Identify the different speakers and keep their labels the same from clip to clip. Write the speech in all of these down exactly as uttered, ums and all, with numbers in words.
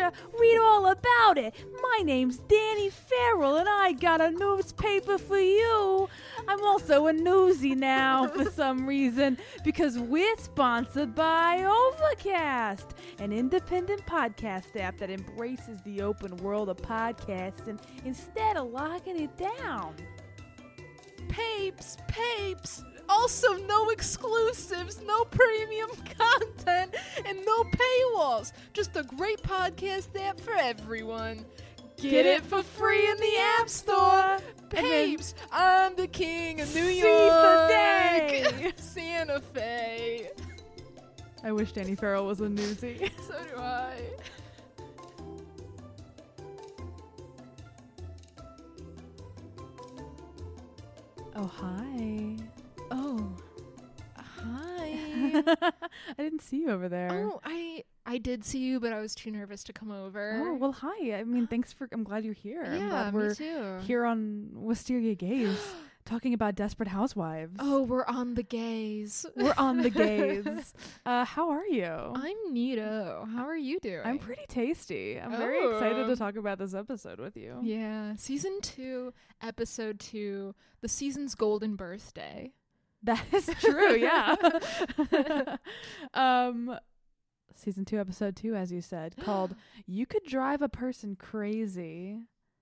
Speaker 1: to read all about it. My name's Danny Farrell, and I got a newspaper for you. I'm also a newsie now for some reason, because we're sponsored by Overcast, an independent podcast app that embraces the open world of podcasting instead of locking it down.
Speaker 2: Papes, papes. Also, no exclusives, no premium content, and no paywalls. Just a great podcast app for everyone. Get, Get it for free in the App Store. Papes, I'm the king of New York. Santa Fe.
Speaker 1: I wish Danny Farrell was a newsie.
Speaker 2: So do I.
Speaker 1: Oh, hi.
Speaker 2: Oh, hi.
Speaker 1: I didn't see you over there.
Speaker 2: Oh, I I did see you, but I was too nervous to come over.
Speaker 1: Oh, well, hi. I mean, thanks for, I'm glad you're here.
Speaker 2: Yeah,
Speaker 1: I'm glad
Speaker 2: me
Speaker 1: we're
Speaker 2: too.
Speaker 1: here on Wisteria Gaze talking about Desperate Housewives.
Speaker 2: Oh, we're on the gaze.
Speaker 1: We're on the gaze. Uh, how are you?
Speaker 2: I'm neato. How are you doing?
Speaker 1: I'm pretty tasty. I'm very
Speaker 2: Oh.
Speaker 1: excited to talk about this episode with you.
Speaker 2: Yeah. Season two, episode two, the season's golden birthday.
Speaker 1: That is true, yeah. um, season two, episode two, as you said, called You Could Drive a Person Crazy.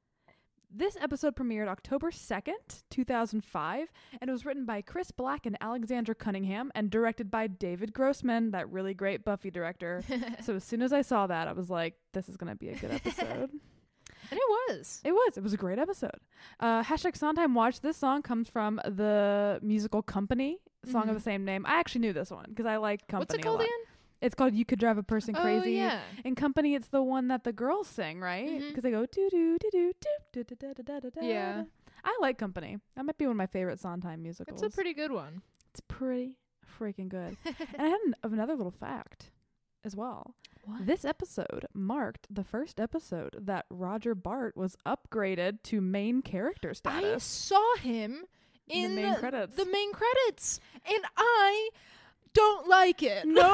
Speaker 1: This episode premiered October second, two thousand five, and it was written by Chris Black and Alexandra Cunningham and directed by David Grossman, that really great Buffy director. So as soon as I saw that, I was like, this is going to be a good episode.
Speaker 2: And it was.
Speaker 1: It was. It was a great episode. Uh, hashtag Sondheim Watch. This song comes from the musical Company, song
Speaker 2: Mhm.
Speaker 1: of the same name. I actually knew this one because I like Company
Speaker 2: What's it
Speaker 1: a
Speaker 2: called
Speaker 1: lot.
Speaker 2: again?
Speaker 1: It's called You Could Drive a Person Crazy.
Speaker 2: Oh, yeah.
Speaker 1: In Company, it's the one that the girls sing, right?
Speaker 2: Mhm.
Speaker 1: Because they go do do do do do do do do do do.
Speaker 2: Yeah.
Speaker 1: I like Company. That might be one of my favorite Sondheim musicals.
Speaker 2: It's a pretty good one.
Speaker 1: It's pretty freaking good. And I had an, of another little fact as well.
Speaker 2: What?
Speaker 1: This episode marked the first episode that Roger Bart was upgraded to main character
Speaker 2: I
Speaker 1: status.
Speaker 2: saw him in
Speaker 1: the main credits.
Speaker 2: The main credits, and I don't like it.
Speaker 1: No.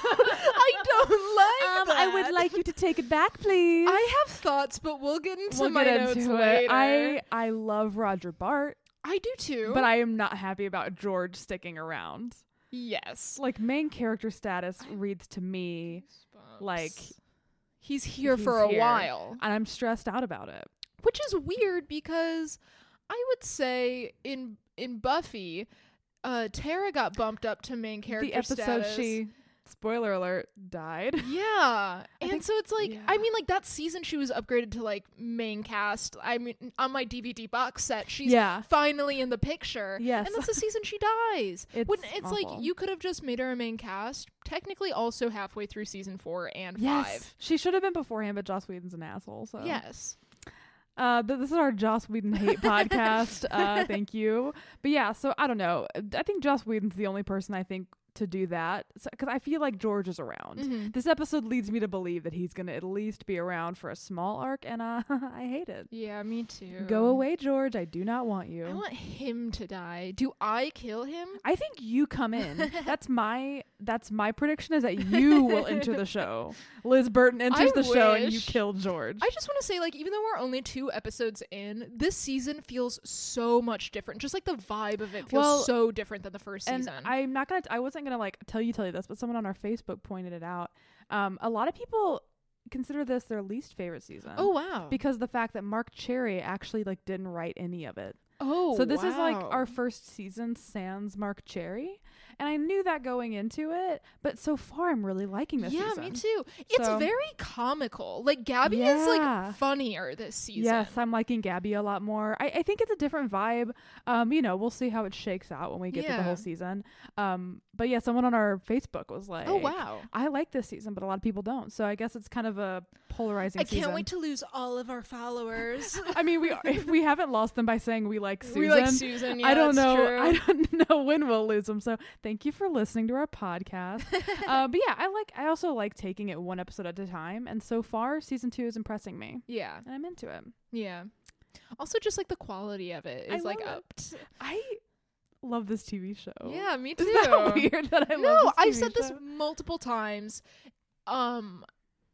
Speaker 2: I don't like
Speaker 1: um,
Speaker 2: that.
Speaker 1: I would like you to take it back, please.
Speaker 2: I have thoughts, but we'll get into
Speaker 1: we'll
Speaker 2: my
Speaker 1: get
Speaker 2: notes
Speaker 1: into
Speaker 2: later.
Speaker 1: it. I I love Roger Bart,
Speaker 2: I do too.
Speaker 1: but I am not happy about George sticking around.
Speaker 2: yes,
Speaker 1: Like, main character status reads to me like
Speaker 2: he's here
Speaker 1: he's
Speaker 2: for a
Speaker 1: here.
Speaker 2: while,
Speaker 1: and I'm stressed out about it.
Speaker 2: which is weird because I would say in in Buffy, uh, Tara got bumped up to main character
Speaker 1: The episode
Speaker 2: status.
Speaker 1: she, spoiler alert, died.
Speaker 2: Yeah. And
Speaker 1: think-
Speaker 2: so it's like,
Speaker 1: yeah.
Speaker 2: I mean, like that season she was upgraded to like main cast. I mean, on my D V D box set, she's
Speaker 1: Yeah.
Speaker 2: finally in the picture.
Speaker 1: Yes.
Speaker 2: And that's the season she dies.
Speaker 1: It's
Speaker 2: when it's
Speaker 1: awful.
Speaker 2: like, you could have just made her a main cast, technically also halfway through season four and
Speaker 1: Yes.
Speaker 2: five.
Speaker 1: She should have been beforehand, but Joss Whedon's an asshole. So
Speaker 2: Yes.
Speaker 1: Uh, th- this is our Joss Whedon hate podcast. Uh, thank you. But yeah, so I don't know. I think Joss Whedon's the only person I think to do that, because I feel like George is around.
Speaker 2: Mhm.
Speaker 1: This episode leads me to believe that he's gonna at least be around for a small arc, and uh, I hate it.
Speaker 2: Yeah, me too.
Speaker 1: Go away, George. I do not want you.
Speaker 2: I want him to die. Do I kill him?
Speaker 1: I think you come in. That's my that's my prediction, is that you will enter the show. Liz Burton enters
Speaker 2: I
Speaker 1: the show and you
Speaker 2: wish.
Speaker 1: kill George.
Speaker 2: I just want to say, like, even though we're only two episodes in, this season feels so much different. Just like the vibe of it feels
Speaker 1: Well,
Speaker 2: so different than the first
Speaker 1: and
Speaker 2: season.
Speaker 1: I'm not gonna. I wasn't gonna like tell you tell you this, but someone on our Facebook pointed it out. Um, a lot of people consider this their least favorite season.
Speaker 2: oh wow!
Speaker 1: because the fact that Mark Cherry actually like didn't write any of it.
Speaker 2: oh,
Speaker 1: So this is like
Speaker 2: wow.
Speaker 1: our first season sans Mark Cherry, and I knew that going into it. But so far, I'm really liking this
Speaker 2: yeah,
Speaker 1: season.
Speaker 2: me too. It's
Speaker 1: So-
Speaker 2: very comical. Like Gabby is
Speaker 1: Yeah.
Speaker 2: like funnier this season.
Speaker 1: Yes, I'm liking Gabby a lot more. I, I think it's a different vibe. Um, you know, we'll see how it shakes out when we get to the
Speaker 2: Yeah.
Speaker 1: whole season. Um, but yeah, someone on our Facebook was like,
Speaker 2: Oh wow!
Speaker 1: I like this season, but a lot of people don't. So I guess it's kind of a polarizing
Speaker 2: I can't
Speaker 1: season.
Speaker 2: wait to lose all of our followers.
Speaker 1: I mean, we if we haven't lost them by saying we like Susan.
Speaker 2: we like Susan. Yeah,
Speaker 1: I don't
Speaker 2: that's
Speaker 1: know.
Speaker 2: True.
Speaker 1: I don't know when we'll lose them. So thank you for listening to our podcast. uh, but yeah, I like. I also like taking it one episode at a time. And so far, season two is impressing me,
Speaker 2: yeah,
Speaker 1: and I'm into it.
Speaker 2: yeah. Also, just like the quality of it
Speaker 1: I
Speaker 2: is like
Speaker 1: love it.
Speaker 2: upped.
Speaker 1: I love this T V show.
Speaker 2: Yeah, me too.
Speaker 1: Is that weird that I
Speaker 2: no,
Speaker 1: love this T V
Speaker 2: I've said this
Speaker 1: show?
Speaker 2: multiple times. Um,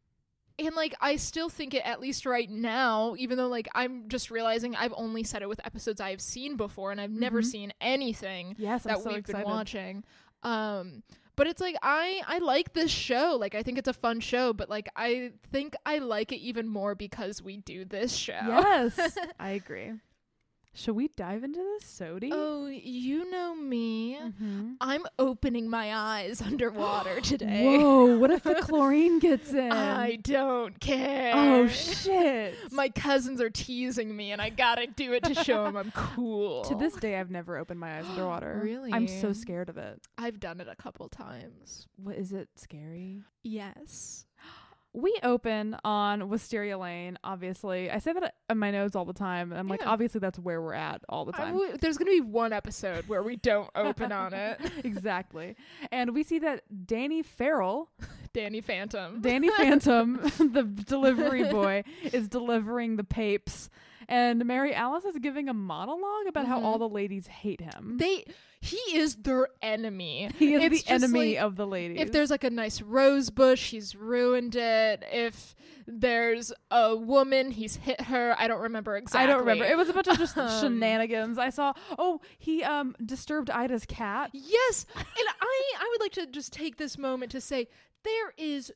Speaker 2: And, like, I still think it, at least right now, even though, like, I'm just realizing I've only said it with episodes I have seen before, and I've never
Speaker 1: Mm-hmm.
Speaker 2: seen anything
Speaker 1: Yes, I'm
Speaker 2: that
Speaker 1: so
Speaker 2: we've
Speaker 1: excited.
Speaker 2: been watching. Um, but it's like, I, I like this show. Like, I think it's a fun show, but, like, I think I like it even more because we do this show.
Speaker 1: Yes, I agree. Should we dive into this, Sodi?
Speaker 2: Oh, you know me.
Speaker 1: Mm-hmm.
Speaker 2: I'm opening my eyes underwater today.
Speaker 1: Whoa, what if the chlorine gets in?
Speaker 2: I don't care.
Speaker 1: Oh, shit.
Speaker 2: My cousins are teasing me, and I gotta do it to show them I'm cool.
Speaker 1: To this day, I've never opened my eyes underwater.
Speaker 2: Really?
Speaker 1: I'm so scared of it.
Speaker 2: I've done it a couple times.
Speaker 1: What, is it scary?
Speaker 2: Yes.
Speaker 1: We open on Wisteria Lane, obviously. I say that in my notes all the time. I'm like,
Speaker 2: Yeah.
Speaker 1: obviously that's where we're at all the
Speaker 2: I
Speaker 1: time.
Speaker 2: w- there's gonna be one episode where we don't open on it.
Speaker 1: Exactly. And we see that Danny Farrell,
Speaker 2: Danny Phantom.
Speaker 1: Danny Phantom, the delivery boy, is delivering the papes. And Mary Alice is giving a monologue about how
Speaker 2: Mhm.
Speaker 1: all the ladies hate him.
Speaker 2: They, he is their enemy.
Speaker 1: he is
Speaker 2: It's
Speaker 1: the
Speaker 2: just
Speaker 1: enemy
Speaker 2: like,
Speaker 1: of the ladies.
Speaker 2: If there's like a nice rose bush, he's ruined it. If there's a woman, he's hit her. I don't remember exactly.
Speaker 1: I don't remember. It was a bunch of just
Speaker 2: Um,
Speaker 1: shenanigans. I saw, oh, he um disturbed Ida's cat.
Speaker 2: Yes, and I I would like to just take this moment to say there is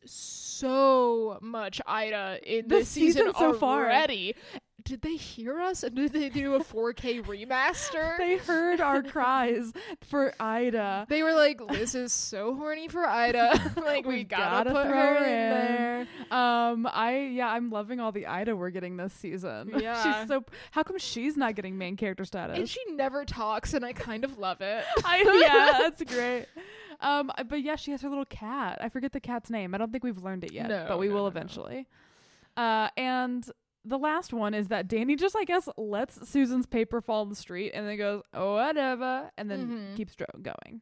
Speaker 2: so much Ida in
Speaker 1: This
Speaker 2: this season,
Speaker 1: season so far.
Speaker 2: already. Did they hear us? And did they do a four K remaster?
Speaker 1: They heard our cries for Ida.
Speaker 2: They were like, Liz is so horny for Ida. Like, we
Speaker 1: We've
Speaker 2: gotta,
Speaker 1: gotta
Speaker 2: put
Speaker 1: throw
Speaker 2: her
Speaker 1: her
Speaker 2: in
Speaker 1: in.
Speaker 2: there.
Speaker 1: Um, I yeah, I'm loving all the Ida we're getting this season.
Speaker 2: Yeah.
Speaker 1: she's so. How come she's not getting main character status?
Speaker 2: And she never talks, and I kind of love it.
Speaker 1: I, yeah, that's great. Um, but yeah, she has her little cat. I forget the cat's name. I don't think we've learned it yet,
Speaker 2: No,
Speaker 1: but we
Speaker 2: no,
Speaker 1: will
Speaker 2: no, no.
Speaker 1: eventually. Uh, and the last one is that Danny just, I guess, lets Susan's paper fall in the street and then goes, oh, whatever, and then
Speaker 2: Mhm.
Speaker 1: keeps dro- going.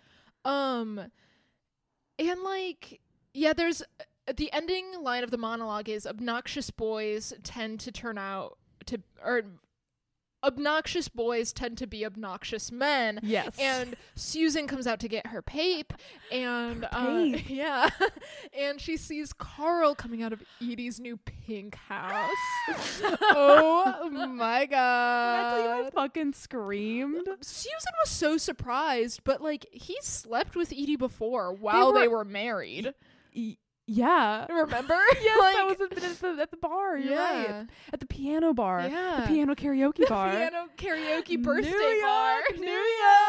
Speaker 2: Um, and like, yeah, there's the ending line of the monologue is obnoxious boys tend to turn out to, or obnoxious boys tend to be obnoxious men.
Speaker 1: Yes.
Speaker 2: And Susan comes out to get her pape, and
Speaker 1: Her
Speaker 2: uh,
Speaker 1: pape.
Speaker 2: yeah, and she sees Carl coming out of Edie's new pink house. Oh my
Speaker 1: Did I tell you I
Speaker 2: god!
Speaker 1: fucking screamed?
Speaker 2: Susan was so surprised, but like he slept with Edie before while they were,
Speaker 1: were-
Speaker 2: married.
Speaker 1: Y- yeah.
Speaker 2: Remember?
Speaker 1: Yes,
Speaker 2: like,
Speaker 1: that was at the, at the, at the bar. You're
Speaker 2: yeah.
Speaker 1: right. At the piano bar.
Speaker 2: Yeah.
Speaker 1: The piano karaoke
Speaker 2: The
Speaker 1: bar.
Speaker 2: piano karaoke birthday
Speaker 1: New
Speaker 2: bar.
Speaker 1: York, New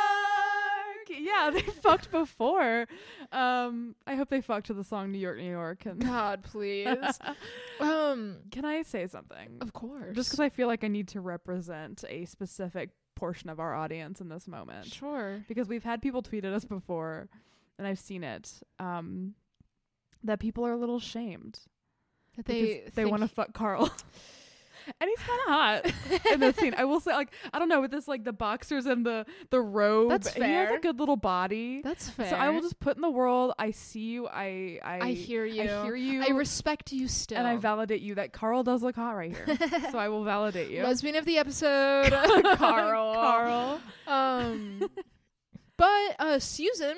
Speaker 1: York. Yeah, they fucked before. Um, I hope they fucked to the song New York, New York. And
Speaker 2: God, please. um,
Speaker 1: can I say something?
Speaker 2: of course.
Speaker 1: Just because I feel like I need to represent a specific portion of our audience in this moment.
Speaker 2: Sure.
Speaker 1: Because we've had people tweet at us before, and I've seen it, um, that people are a little shamed.
Speaker 2: That
Speaker 1: They
Speaker 2: they
Speaker 1: they want to fuck Carl. And he's kind of hot in this scene. I will say, like, I don't know, with this, like, the boxers and the, the robe.
Speaker 2: That's
Speaker 1: He has
Speaker 2: fair.
Speaker 1: a good little body.
Speaker 2: That's fair.
Speaker 1: So I will just put in the world, I see you, I I,
Speaker 2: I hear you.
Speaker 1: I hear you.
Speaker 2: I respect you still.
Speaker 1: and I validate you that Carl does look hot right here. So I will validate you.
Speaker 2: Lesbian of the episode, Carl.
Speaker 1: Carl.
Speaker 2: Um, but uh, Susan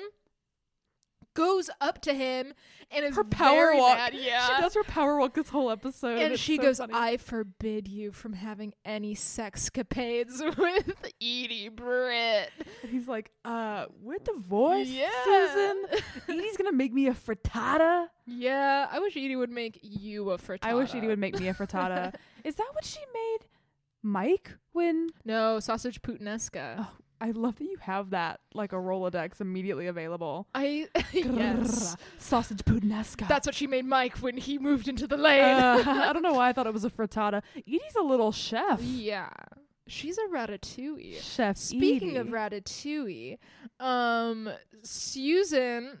Speaker 2: goes up to him and is
Speaker 1: Her power
Speaker 2: very
Speaker 1: walk.
Speaker 2: mad. Yeah.
Speaker 1: She does her power walk this whole episode.
Speaker 2: and
Speaker 1: It's
Speaker 2: she
Speaker 1: so
Speaker 2: goes,
Speaker 1: funny.
Speaker 2: I forbid you from having any sexcapades with Edie Britt.
Speaker 1: And he's like, uh, with the voice,
Speaker 2: Yeah.
Speaker 1: Susan? Edie's gonna make me a frittata?
Speaker 2: Yeah, I wish Edie would make you a frittata.
Speaker 1: I wish Edie would make me a frittata. Is that what she made Mike when...
Speaker 2: No, sausage puttanesca.
Speaker 1: Oh, I love that you have that, like a Rolodex immediately available.
Speaker 2: I, yes.
Speaker 1: Sausage puttanesca.
Speaker 2: That's what she made Mike when he moved into the lane.
Speaker 1: Uh, I don't know why I thought it was a frittata. Edie's a little chef.
Speaker 2: Yeah. She's a ratatouille.
Speaker 1: Chef
Speaker 2: Speaking
Speaker 1: Edie.
Speaker 2: of ratatouille, um, Susan,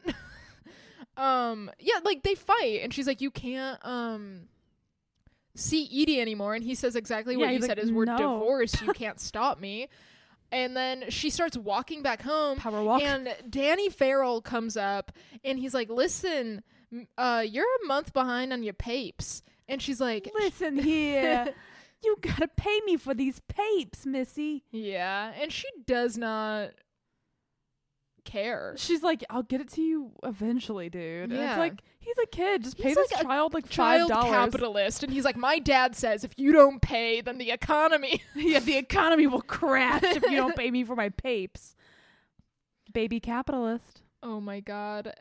Speaker 2: um, yeah, like they fight, and she's like, "You can't, um, see Edie anymore," and he says exactly
Speaker 1: Yeah,
Speaker 2: what you
Speaker 1: he's
Speaker 2: said:
Speaker 1: like,
Speaker 2: "Is we're
Speaker 1: "No."
Speaker 2: divorced. You can't stop me." And then she starts walking back home,
Speaker 1: Power walk.
Speaker 2: and Danny Farrell comes up, and he's like, "Listen, m- uh, you're a month behind on your papes," and she's like,
Speaker 1: Listen here. You gotta pay me for these papes, Missy.
Speaker 2: "Yeah," and she does not care.
Speaker 1: She's like, I'll get it to you eventually, dude. And
Speaker 2: Yeah.
Speaker 1: it's like, he's a kid. Just pay
Speaker 2: He's
Speaker 1: this
Speaker 2: like a
Speaker 1: child like five
Speaker 2: Child
Speaker 1: dollars.
Speaker 2: capitalist. And he's like, my dad says if you don't pay, then the economy.
Speaker 1: Yeah, the economy will crash if you don't pay me for my papes. Baby capitalist.
Speaker 2: Oh my god.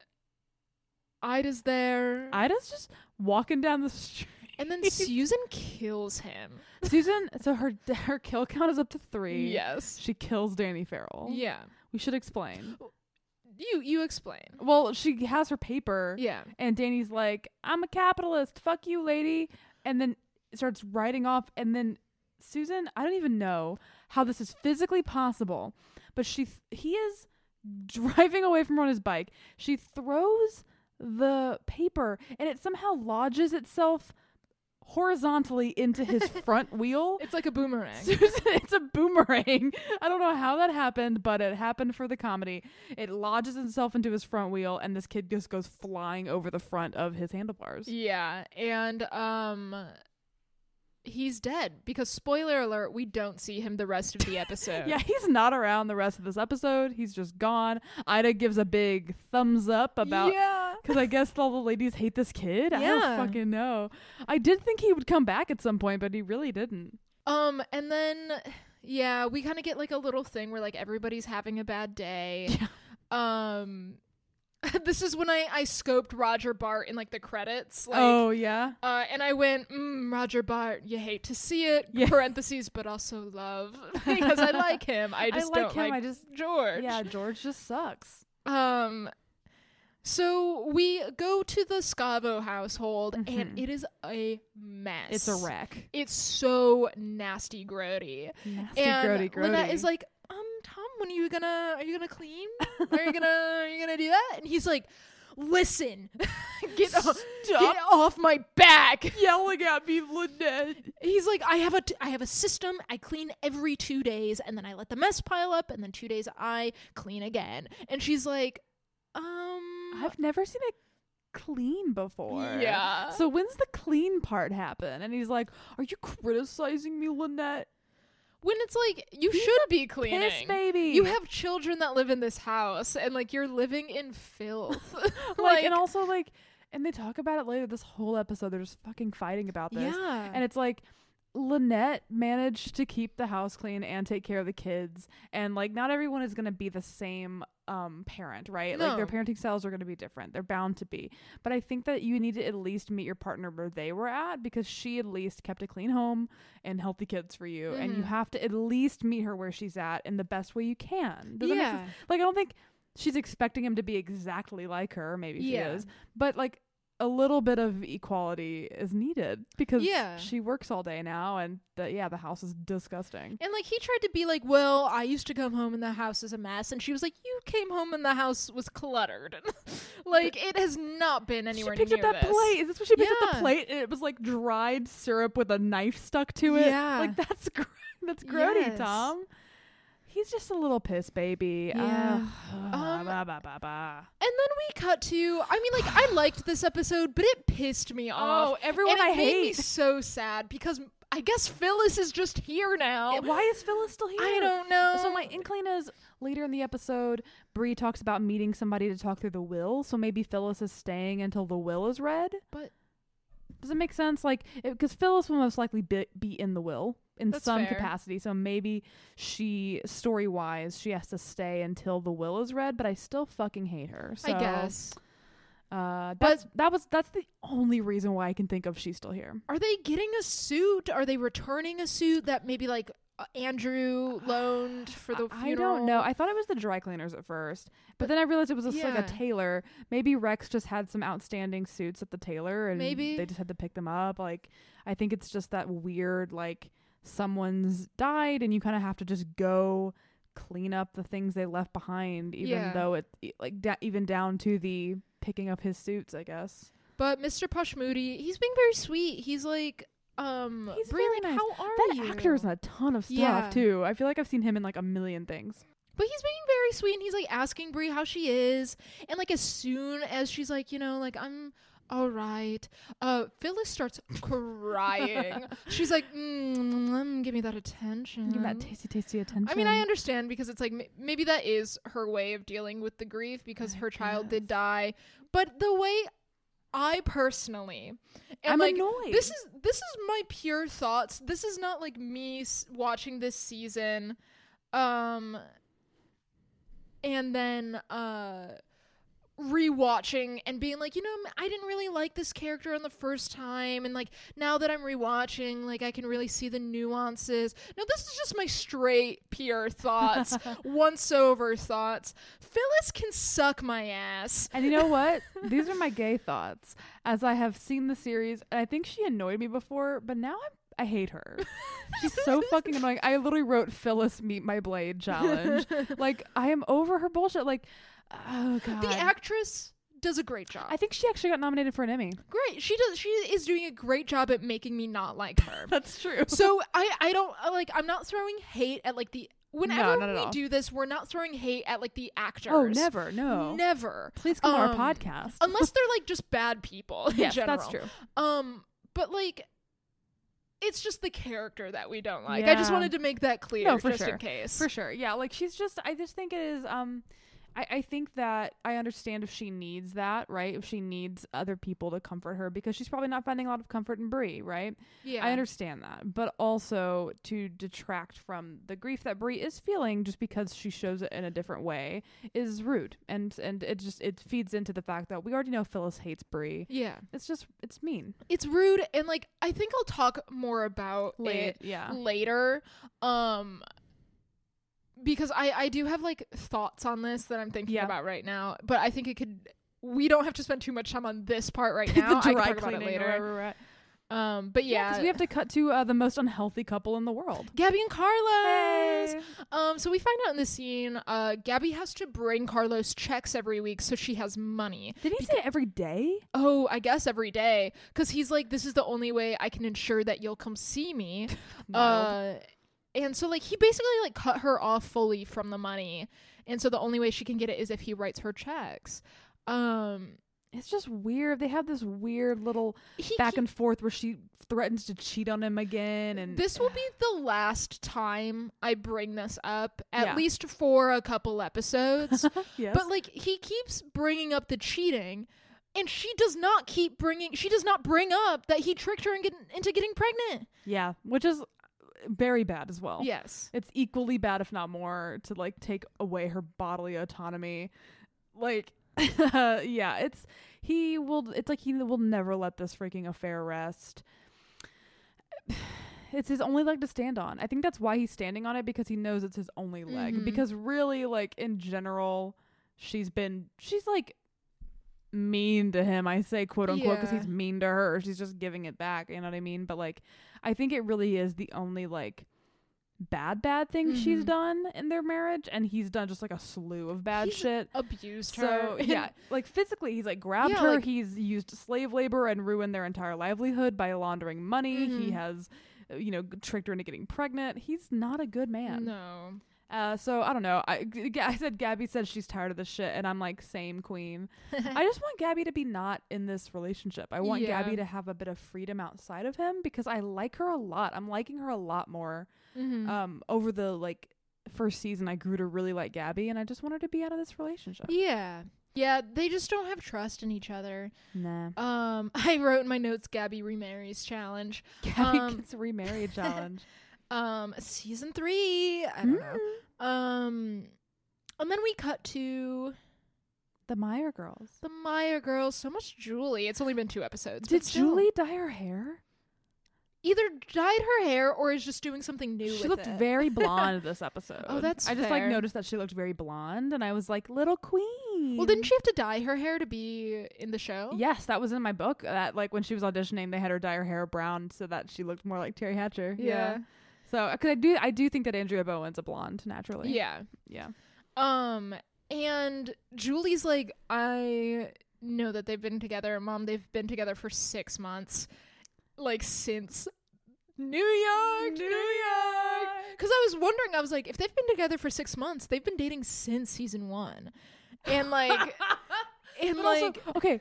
Speaker 2: Ida's there.
Speaker 1: Ida's just walking down the street.
Speaker 2: And then Susan kills him.
Speaker 1: Susan, so her her kill count is up to three.
Speaker 2: Yes.
Speaker 1: She kills Danny Farrell.
Speaker 2: Yeah.
Speaker 1: We should explain.
Speaker 2: You you explain.
Speaker 1: Well, she has her paper.
Speaker 2: Yeah.
Speaker 1: And Danny's like, I'm a capitalist. Fuck you, lady. And then starts writing off. And then Susan, I don't even know how this is physically possible, but she th- he is driving away from her on his bike. She throws the paper and it somehow lodges itself horizontally into his front wheel.
Speaker 2: It's like a boomerang.
Speaker 1: Susan, it's a boomerang. I don't know how that happened, but it happened for the comedy. It lodges itself into his front wheel, and this kid just goes flying over the front of his handlebars.
Speaker 2: Yeah, and um he's dead because, spoiler alert, we don't see him the rest of the episode.
Speaker 1: Yeah, he's not around the rest of this episode. He's just gone. Ida gives a big thumbs up about,
Speaker 2: yeah.
Speaker 1: because I guess all the ladies hate this kid. I
Speaker 2: Yeah.
Speaker 1: don't fucking know. I did think he would come back at some point, but he really didn't.
Speaker 2: Um, and then, yeah, we kind of get like a little thing where like everybody's having a bad day.
Speaker 1: Yeah.
Speaker 2: Um, this is when I, I scoped Roger Bart in like the credits. Like,
Speaker 1: Oh, yeah?
Speaker 2: Uh, and I went, mm, Roger Bart, you hate to see it,
Speaker 1: Yeah.
Speaker 2: parentheses, but also love, because I like him. I just
Speaker 1: I like
Speaker 2: don't
Speaker 1: him.
Speaker 2: like
Speaker 1: I just,
Speaker 2: George.
Speaker 1: yeah, George just sucks.
Speaker 2: Um, so we go to the Scavo household, and
Speaker 1: Mhm.
Speaker 2: it is a mess.
Speaker 1: It's a wreck.
Speaker 2: It's so nasty, grody.
Speaker 1: Nasty,
Speaker 2: And
Speaker 1: grody, grody.
Speaker 2: Lynette is like, um, Tom, when are you gonna, are you gonna clean? Are you gonna, are you gonna do that? And he's like, listen, get, o- get off my back.
Speaker 1: yelling at me, Lynette.
Speaker 2: He's like, I have a, t- I have a system. I clean every two days, and then I let the mess pile up, and then two days I clean again. And she's like, um,
Speaker 1: I've never seen it clean before.
Speaker 2: yeah.
Speaker 1: So when's the clean part happen? And he's like, are you criticizing me, Lynette?
Speaker 2: when it's like, you
Speaker 1: He's
Speaker 2: should be
Speaker 1: Piss
Speaker 2: cleaning.
Speaker 1: baby.
Speaker 2: You have children that live in this house, and like you're living in filth.
Speaker 1: like, and also like, and they talk about it later. This whole episode, they're just fucking fighting about this.
Speaker 2: yeah,
Speaker 1: And it's like, Lynette managed to keep the house clean and take care of the kids, and like not everyone is going to be the same um parent, right? Like their
Speaker 2: No.
Speaker 1: parenting styles are going to be different. They're bound to be. But I think that you need to at least meet your partner where they were at, because she at least kept a clean home and healthy kids for you, and you
Speaker 2: Mhm.
Speaker 1: have to at least meet her where she's at in the best way you can. Does that make
Speaker 2: yeah,
Speaker 1: sense? Like I don't think she's expecting him to be exactly like her. Maybe she
Speaker 2: Yeah.
Speaker 1: is, but like a little bit of equality is needed, because
Speaker 2: Yeah.
Speaker 1: she works all day now, and the, yeah, the house is disgusting.
Speaker 2: And like he tried to be like, well, I used to come home and the house is a mess, and she was like, you came home and the house was cluttered. Like it has not been anywhere
Speaker 1: she picked
Speaker 2: near
Speaker 1: up that
Speaker 2: this.
Speaker 1: plate. Is this what she picked up
Speaker 2: Yeah.
Speaker 1: the plate? And it was like dried syrup with a knife stuck to it.
Speaker 2: Yeah.
Speaker 1: Like that's gr- that's grody,
Speaker 2: Yes.
Speaker 1: Tom. He's just a little piss baby.
Speaker 2: Yeah.
Speaker 1: Uh,
Speaker 2: Um,
Speaker 1: bah, bah, bah, bah.
Speaker 2: And then we cut to, I mean, like I liked this episode, but it pissed me off.
Speaker 1: Oh, everyone
Speaker 2: and it
Speaker 1: I
Speaker 2: made me
Speaker 1: hate.
Speaker 2: so sad because I guess Phyllis is just here now.
Speaker 1: Why is Phyllis still here?
Speaker 2: I don't know.
Speaker 1: So my inkling is later in the episode, Bree talks about meeting somebody to talk through the will. So maybe Phyllis is staying until the will is read.
Speaker 2: But
Speaker 1: Does it make sense? Like, because Phyllis will most likely be, be in the will in
Speaker 2: That's
Speaker 1: some
Speaker 2: fair.
Speaker 1: capacity. So maybe she, story wise, she has to stay until the will is read. But I still fucking hate her. So,
Speaker 2: I guess.
Speaker 1: Uh, that's that was that's the only reason why I can think of she's still here.
Speaker 2: Are they getting a suit? Are they returning a suit that maybe like uh, Andrew loaned for the
Speaker 1: I-
Speaker 2: funeral?
Speaker 1: I don't know. I thought it was the dry cleaners at first, but, then I realized it was a, like
Speaker 2: yeah.
Speaker 1: a tailor. Maybe Rex just had some outstanding suits at the tailor, and
Speaker 2: Maybe.
Speaker 1: they just had to pick them up. Like, I think it's just that weird, like someone's died, and you kind of have to just go clean up the things they left behind, even
Speaker 2: Yeah.
Speaker 1: though it like da- even down to the picking up his suits, I guess.
Speaker 2: But Mister Pushmoody, he's being very sweet. He's like, um,
Speaker 1: He's
Speaker 2: Brie,
Speaker 1: very
Speaker 2: like,
Speaker 1: nice.
Speaker 2: how are
Speaker 1: That
Speaker 2: you?
Speaker 1: actor is in a ton of stuff
Speaker 2: Yeah.
Speaker 1: too. I feel like I've seen him in like a million things.
Speaker 2: But he's being very sweet, and he's like asking Brie how she is, and like as soon as she's like, you know, like I'm, all right. Uh, Phyllis starts crying. She's like, mm, mm, give me that attention.
Speaker 1: Give that tasty, tasty attention.
Speaker 2: I mean, I understand because it's like m- maybe that is her way of dealing with the grief because her child
Speaker 1: Yes.
Speaker 2: did die. But the way I personally am
Speaker 1: I'm
Speaker 2: like,
Speaker 1: annoyed.
Speaker 2: this is this is my pure thoughts. This is not like me s- watching this season, um, and then uh. rewatching and being like, you know, I didn't really like this character on the first time, and like now that I'm rewatching, like I can really see the nuances. No, this is just my straight pure thoughts, once over thoughts. Phyllis can suck my ass.
Speaker 1: And you know what? These are my gay thoughts as I have seen the series. And I think she annoyed me before, but now I'm I hate her. She's so fucking annoying. I literally wrote Phyllis Meet My Blade challenge. Like, I am over her bullshit. Like, oh god.
Speaker 2: The actress does a great job.
Speaker 1: I think she actually got nominated for an Emmy.
Speaker 2: Great. She does. She is doing a great job at making me not like her.
Speaker 1: That's true.
Speaker 2: So I, I don't uh, like. I'm not throwing hate at like the. Whenever
Speaker 1: No, not at
Speaker 2: we
Speaker 1: all.
Speaker 2: do this, we're not throwing hate at like the actors.
Speaker 1: Oh, never. No.
Speaker 2: Never.
Speaker 1: Please come on
Speaker 2: Um,
Speaker 1: our podcast.
Speaker 2: Unless they're like just bad people in
Speaker 1: Yes,
Speaker 2: general.
Speaker 1: that's true.
Speaker 2: Um, but like, it's just the character that we don't like. I just
Speaker 1: Yeah.
Speaker 2: wanted to make that clear,
Speaker 1: No, for
Speaker 2: just
Speaker 1: sure.
Speaker 2: in case.
Speaker 1: For sure. Yeah, like she's just I just think it is um I, I think that I understand if she needs that, right? If she needs other people to comfort her because she's probably not finding a lot of comfort in Brie, right?
Speaker 2: Yeah,
Speaker 1: I understand that. But also to detract from the grief that Brie is feeling just because she shows it in a different way is rude. And and it just it feeds into the fact that we already know Phyllis hates Brie.
Speaker 2: Yeah,
Speaker 1: It's just it's mean.
Speaker 2: it's rude, and like I think I'll talk more about
Speaker 1: Late,
Speaker 2: it
Speaker 1: yeah.
Speaker 2: later. Um. Because I, I do have like thoughts on this that I'm thinking
Speaker 1: Yeah.
Speaker 2: about right now, but I think it could. We don't have to spend too much time on this part right now. I can talk about it later.
Speaker 1: wherever we're at.
Speaker 2: Um, but
Speaker 1: Yeah,
Speaker 2: yeah,
Speaker 1: because we have to cut to uh, the most unhealthy couple in the world.
Speaker 2: Gabby and Carlos.
Speaker 1: Hey.
Speaker 2: Um, so we find out in the scene, uh, Gabby has to bring Carlos checks every week so she has money.
Speaker 1: Did he say every day?
Speaker 2: Oh, I guess every day, because he's like, this is the only way I can ensure that you'll come see me.
Speaker 1: Wild.
Speaker 2: Uh, and so like he basically like cut her off fully from the money, and so the only way she can get it is if he writes her checks. Um,
Speaker 1: It's just weird. They have this weird little
Speaker 2: he
Speaker 1: back
Speaker 2: keep-
Speaker 1: and forth where she threatens to cheat on him again, and
Speaker 2: This will be the last time I bring this up, at
Speaker 1: Yeah.
Speaker 2: least for a couple episodes.
Speaker 1: yes.
Speaker 2: But like he keeps bringing up the cheating, and she does not keep bringing. She does not bring up that he tricked her in get, into getting pregnant.
Speaker 1: yeah, which is very bad as well.
Speaker 2: Yes.
Speaker 1: It's equally bad, if not more, to like take away her bodily autonomy. Like, yeah, it's he will. It's like he will never let this freaking affair rest. It's his only leg to stand on. I think that's why he's standing on it, because he knows it's his only leg.
Speaker 2: Mhm.
Speaker 1: Because really, like in general, she's been she's like mean to him. I say quote unquote because
Speaker 2: Yeah.
Speaker 1: he's mean to her. She's just giving it back. You know what I mean? But like, I think it really is the only like bad bad thing she's
Speaker 2: Mhm.
Speaker 1: done in their marriage, and he's done just like a slew of bad
Speaker 2: He's
Speaker 1: shit.
Speaker 2: Abused her.
Speaker 1: So yeah, like physically, he's like grabbed
Speaker 2: Yeah,
Speaker 1: her.
Speaker 2: like-
Speaker 1: He's used slave labor and ruined their entire livelihood by laundering money. He
Speaker 2: Mhm.
Speaker 1: has, uh, you know, tricked her into getting pregnant. He's not a good man.
Speaker 2: No.
Speaker 1: Uh, so I don't know. I, g- I said Gabby said she's tired of this shit, and I'm like, same queen. I just want Gabby to be not in this relationship. I want
Speaker 2: Yeah.
Speaker 1: Gabby to have a bit of freedom outside of him, because I like her a lot. I'm liking her a lot more.
Speaker 2: Mhm.
Speaker 1: Um, over the like first season, I grew to really like Gabby, and I just want her to be out of this relationship.
Speaker 2: Yeah. Yeah, they just don't have trust in each other.
Speaker 1: Nah.
Speaker 2: Um, I wrote in my notes Gabby remarries challenge.
Speaker 1: Gabby
Speaker 2: Um,
Speaker 1: gets remarried challenge.
Speaker 2: Um, season three. I don't know.
Speaker 1: Mm.
Speaker 2: Um, and then we cut to
Speaker 1: The Meyer girls.
Speaker 2: the Meyer girls. So much Julie. It's only been two episodes.
Speaker 1: Did
Speaker 2: but still.
Speaker 1: Julie dye her hair?
Speaker 2: either dyed her hair or is just doing something new
Speaker 1: She
Speaker 2: with
Speaker 1: looked
Speaker 2: it?
Speaker 1: very blonde this episode.
Speaker 2: Oh, that's
Speaker 1: I just like
Speaker 2: fair.
Speaker 1: noticed that she looked very blonde, and I was like, little queen.
Speaker 2: Well, didn't she have to dye her hair to be in the show?
Speaker 1: Yes, that was in my book. That like when she was auditioning, they had her dye her hair brown so that she looked more like Terry Hatcher.
Speaker 2: Yeah.
Speaker 1: So, because I do, I do think that Andrea Bowen's a blonde naturally.
Speaker 2: Yeah.
Speaker 1: Yeah.
Speaker 2: Um, and Julie's like, I know that they've been together. Mom, they've been together for six months. Like, since New York, New York. Because I was wondering, I was like, if they've been together for six months, they've been dating since season one. And like, and
Speaker 1: But
Speaker 2: like,
Speaker 1: also, okay,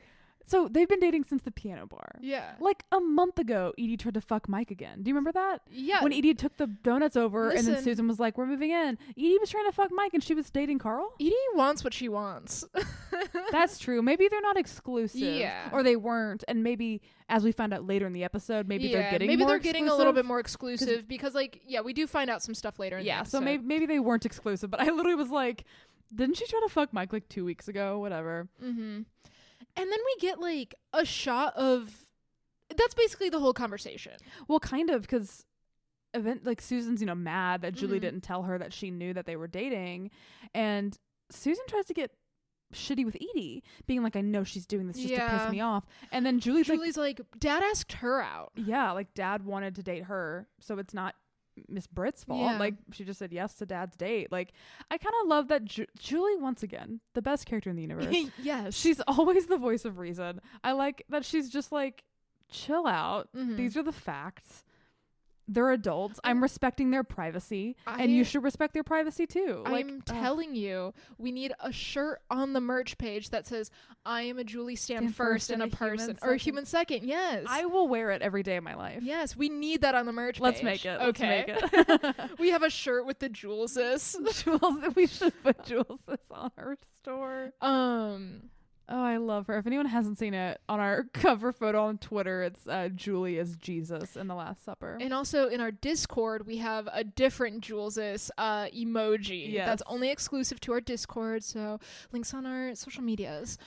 Speaker 1: So they've been dating since the piano bar.
Speaker 2: Yeah.
Speaker 1: Like a month ago, Edie tried to fuck Mike again. Do you remember that?
Speaker 2: Yeah.
Speaker 1: When Edie took the donuts over
Speaker 2: Listen,
Speaker 1: and then Susan was like, we're moving in. Edie was trying to fuck Mike and she was dating Carl?
Speaker 2: Edie wants what she wants.
Speaker 1: That's true. Maybe they're not exclusive.
Speaker 2: Yeah.
Speaker 1: Or they weren't. And maybe, as we find out later in the episode, maybe
Speaker 2: yeah,
Speaker 1: they're getting
Speaker 2: maybe
Speaker 1: more
Speaker 2: they're getting a
Speaker 1: exclusive.
Speaker 2: little bit more exclusive because, like, yeah, we do find out some stuff later in
Speaker 1: Yeah,
Speaker 2: the episode.
Speaker 1: so maybe, maybe they weren't exclusive. But I literally was like, didn't she try to fuck Mike like two weeks ago? Whatever.
Speaker 2: Mm-hmm. And then we get, like, a shot of... That's basically the whole conversation.
Speaker 1: Well, kind of, because event like Susan's, you know, mad that Julie
Speaker 2: Mhm.
Speaker 1: didn't tell her that she knew that they were dating. And Susan tries to get shitty with Edie, being like, I know she's doing this just to
Speaker 2: Yeah.
Speaker 1: piss me off. And then Julie's,
Speaker 2: Julie's like, Dad asked her out.
Speaker 1: like, yeah, like Dad wanted to date her, so it's not Miss Britt's fault.
Speaker 2: Yeah.
Speaker 1: Like, she just said yes to Dad's date. Like, I kind of love that Ju- Julie, once again, the best character in the universe.
Speaker 2: Yes.
Speaker 1: She's always the voice of reason. I like that she's just like, chill out.
Speaker 2: Mhm.
Speaker 1: These are the facts. They're adults. I'm respecting their privacy,
Speaker 2: I-
Speaker 1: and you should respect their privacy too.
Speaker 2: I'm
Speaker 1: Like, ugh.
Speaker 2: telling you, we need a shirt on the merch page that says, I am a Julie Stan
Speaker 1: Stand
Speaker 2: first
Speaker 1: first
Speaker 2: and
Speaker 1: and
Speaker 2: a
Speaker 1: a human
Speaker 2: person. Or a
Speaker 1: second.
Speaker 2: human second, yes.
Speaker 1: I will wear it every day of my life.
Speaker 2: Yes, we need that on the merch
Speaker 1: Let's
Speaker 2: page.
Speaker 1: make it.
Speaker 2: Okay.
Speaker 1: Let's make it.
Speaker 2: We have a shirt with the Juleses.
Speaker 1: Jules, we should put Jules on our store.
Speaker 2: Um...
Speaker 1: Oh, I love her. If anyone hasn't seen it, on our cover photo on Twitter, it's uh, Julie as Jesus in The Last Supper.
Speaker 2: And also in our Discord, we have a different Juleses uh, emoji.
Speaker 1: Yes.
Speaker 2: That's only exclusive to our Discord, so links on our social medias.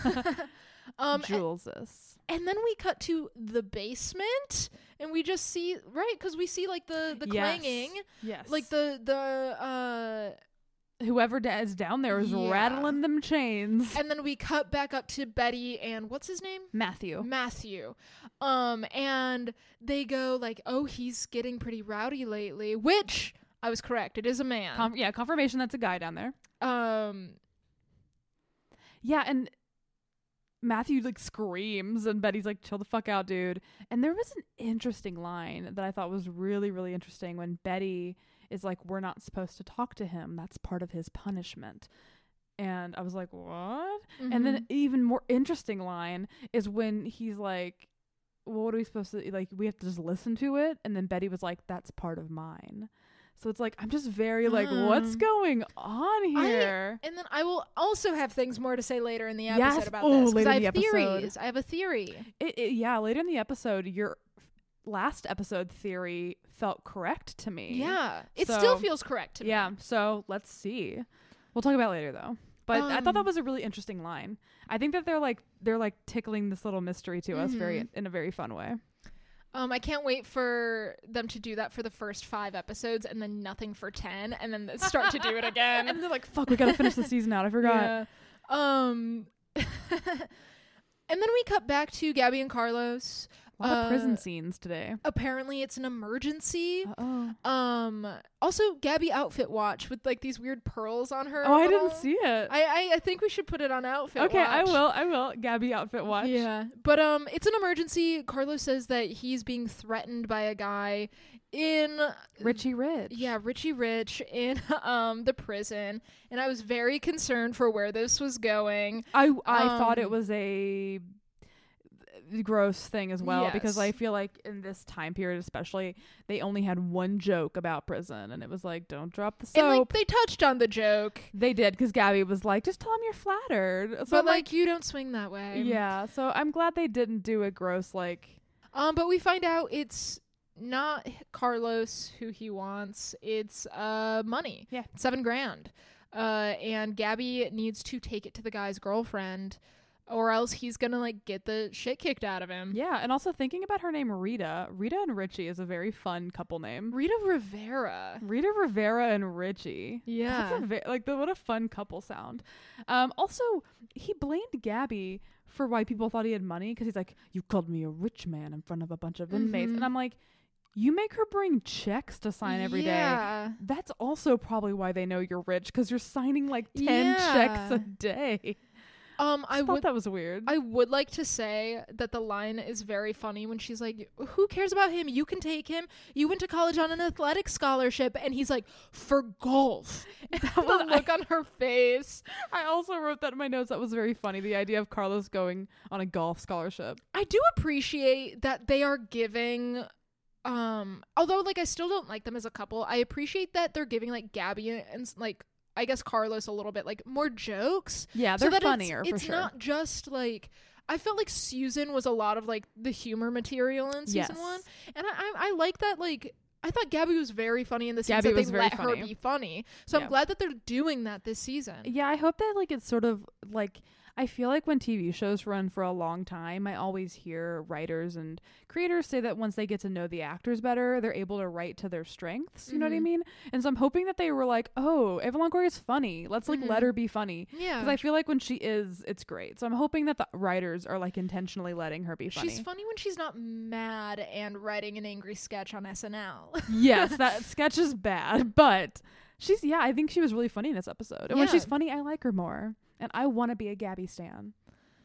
Speaker 2: um, a-
Speaker 1: Juleses.
Speaker 2: and then we cut to the basement, and we just see, right, because we see, like, the, the
Speaker 1: Yes.
Speaker 2: clanging.
Speaker 1: Yes.
Speaker 2: Like, the, the uh,
Speaker 1: whoever da- is down there is
Speaker 2: Yeah.
Speaker 1: rattling them chains.
Speaker 2: and then we cut back up to Betty and, what's his name?
Speaker 1: Matthew.
Speaker 2: Matthew. Um, and they go like, oh, he's getting pretty rowdy lately, which I was correct. It is a man.
Speaker 1: Con- yeah, confirmation that's a guy down there.
Speaker 2: um,
Speaker 1: Yeah, and Matthew like screams and Betty's like, chill the fuck out, dude. And there was an interesting line that I thought was really, really interesting when Betty is like, we're not supposed to talk to him. That's part of his punishment. And I was like, what? And then
Speaker 2: mhm.
Speaker 1: even more interesting line is when he's like, well, what are we supposed to, like, we have to just listen to it? And then Betty was like, that's part of mine. So it's like, I'm just very like, what's
Speaker 2: Um,
Speaker 1: going on
Speaker 2: I-
Speaker 1: here?
Speaker 2: And then I will also have things more to say later in the
Speaker 1: Yes.
Speaker 2: episode about
Speaker 1: Oh,
Speaker 2: this. 'cause
Speaker 1: later
Speaker 2: I
Speaker 1: in
Speaker 2: have
Speaker 1: the episode.
Speaker 2: theories. I have a theory.
Speaker 1: It, it, yeah, later in the episode, your last episode theory felt correct to me.
Speaker 2: Yeah. It
Speaker 1: So-
Speaker 2: still feels correct to me.
Speaker 1: Yeah, so let's see. We'll talk about it later though. But I thought that
Speaker 2: Um,
Speaker 1: was a really interesting line. I think that they're like they're like tickling this little mystery to us very
Speaker 2: Mhm.
Speaker 1: in a very fun way.
Speaker 2: Um, I can't wait for them to do that for the first five episodes and then nothing for ten and then they start to do it again.
Speaker 1: And they're like, fuck, we gotta finish the season out. I forgot.
Speaker 2: Yeah. Um, and then we cut back to Gabby and Carlos.
Speaker 1: A lot of prison
Speaker 2: Uh,
Speaker 1: scenes today.
Speaker 2: Apparently it's an emergency.
Speaker 1: Oh.
Speaker 2: Um, also Gabby outfit watch with like these weird pearls on her.
Speaker 1: Oh, I
Speaker 2: little-
Speaker 1: didn't see it.
Speaker 2: I, I I think we should put it on outfit
Speaker 1: okay,
Speaker 2: watch.
Speaker 1: I will. I will. Gabby outfit watch.
Speaker 2: Yeah, but um, it's an emergency. Carlos says that he's being threatened by a guy in
Speaker 1: Richie Rich.
Speaker 2: yeah, Richie Rich in um the prison, and I was very concerned for where this was going.
Speaker 1: I I thought it
Speaker 2: Um,
Speaker 1: was a gross thing as well because
Speaker 2: Yes.
Speaker 1: I feel like in this time period especially they only had one joke about prison and it was like, don't drop the soap.
Speaker 2: And like they touched on the joke,
Speaker 1: They did because Gabby was like, just tell him you're flattered. So
Speaker 2: but
Speaker 1: I'm
Speaker 2: like you don't swing that way.
Speaker 1: yeah, so I'm glad they didn't do a gross like.
Speaker 2: Um, but we find out it's not Carlos who he wants. It's uh money.
Speaker 1: Yeah.
Speaker 2: Seven grand. Uh, and Gabby needs to take it to the guy's girlfriend, or else he's gonna like get the shit kicked out of him.
Speaker 1: Yeah, and also thinking about her name Rita. Rita and Richie is a very fun couple name.
Speaker 2: Rita Rivera.
Speaker 1: Rita Rivera and Richie.
Speaker 2: Yeah.
Speaker 1: That's a ve- like the, what a fun couple sound. Um, also, he blamed Gabby for why people thought he had money because he's like, you called me a rich man in front of a bunch of inmates.
Speaker 2: Mhm.
Speaker 1: And I'm like, you make her bring checks to sign every day.
Speaker 2: yeah.
Speaker 1: That's also probably why they know you're rich because you're signing like ten checks
Speaker 2: Yeah.
Speaker 1: a day.
Speaker 2: Um, I,
Speaker 1: I
Speaker 2: would
Speaker 1: thought that was weird.
Speaker 2: I would like to say that the line is very funny when she's like, who cares about him? You can take him. You went to college on an athletic scholarship. And he's like, for golf. And the look on her face.
Speaker 1: I also wrote that in my notes. That was very funny. The idea of Carlos going on a golf scholarship.
Speaker 2: I do appreciate that they are giving, um, although like I still don't like them as a couple. I appreciate that they're giving like Gabby and like, I guess Carlos a little bit like more jokes.
Speaker 1: Yeah, they're
Speaker 2: so that
Speaker 1: funnier
Speaker 2: it's,
Speaker 1: for
Speaker 2: it's
Speaker 1: sure.
Speaker 2: not just like, I felt like Susan was a lot of like the humor material in season
Speaker 1: Yes.
Speaker 2: one, and I, I I like that. Like I thought Gabby was very funny in the season
Speaker 1: Gabby
Speaker 2: that
Speaker 1: was
Speaker 2: they
Speaker 1: very
Speaker 2: let
Speaker 1: funny.
Speaker 2: her be funny. So
Speaker 1: Yeah.
Speaker 2: I'm glad that they're doing that this season.
Speaker 1: Yeah, I hope that like it's sort of like I feel like when T V shows run for a long time, I always hear writers and creators say that once they get to know the actors better, they're able to write to their strengths. You know what I
Speaker 2: Mhm.
Speaker 1: mean? And so I'm hoping that they were like, oh, Eva Longoria is funny. Let's like
Speaker 2: Mhm.
Speaker 1: let her be funny.
Speaker 2: Yeah,
Speaker 1: Because I feel like when she is, it's great. So I'm hoping that the writers are like intentionally letting her be funny.
Speaker 2: she's funny when she's not mad and writing an angry sketch on S N L.
Speaker 1: Yes, that sketch is bad, but she's, yeah, I think she was really funny in this episode. And when
Speaker 2: Yeah.
Speaker 1: she's funny, I like her more. And I want to be a Gabby stan.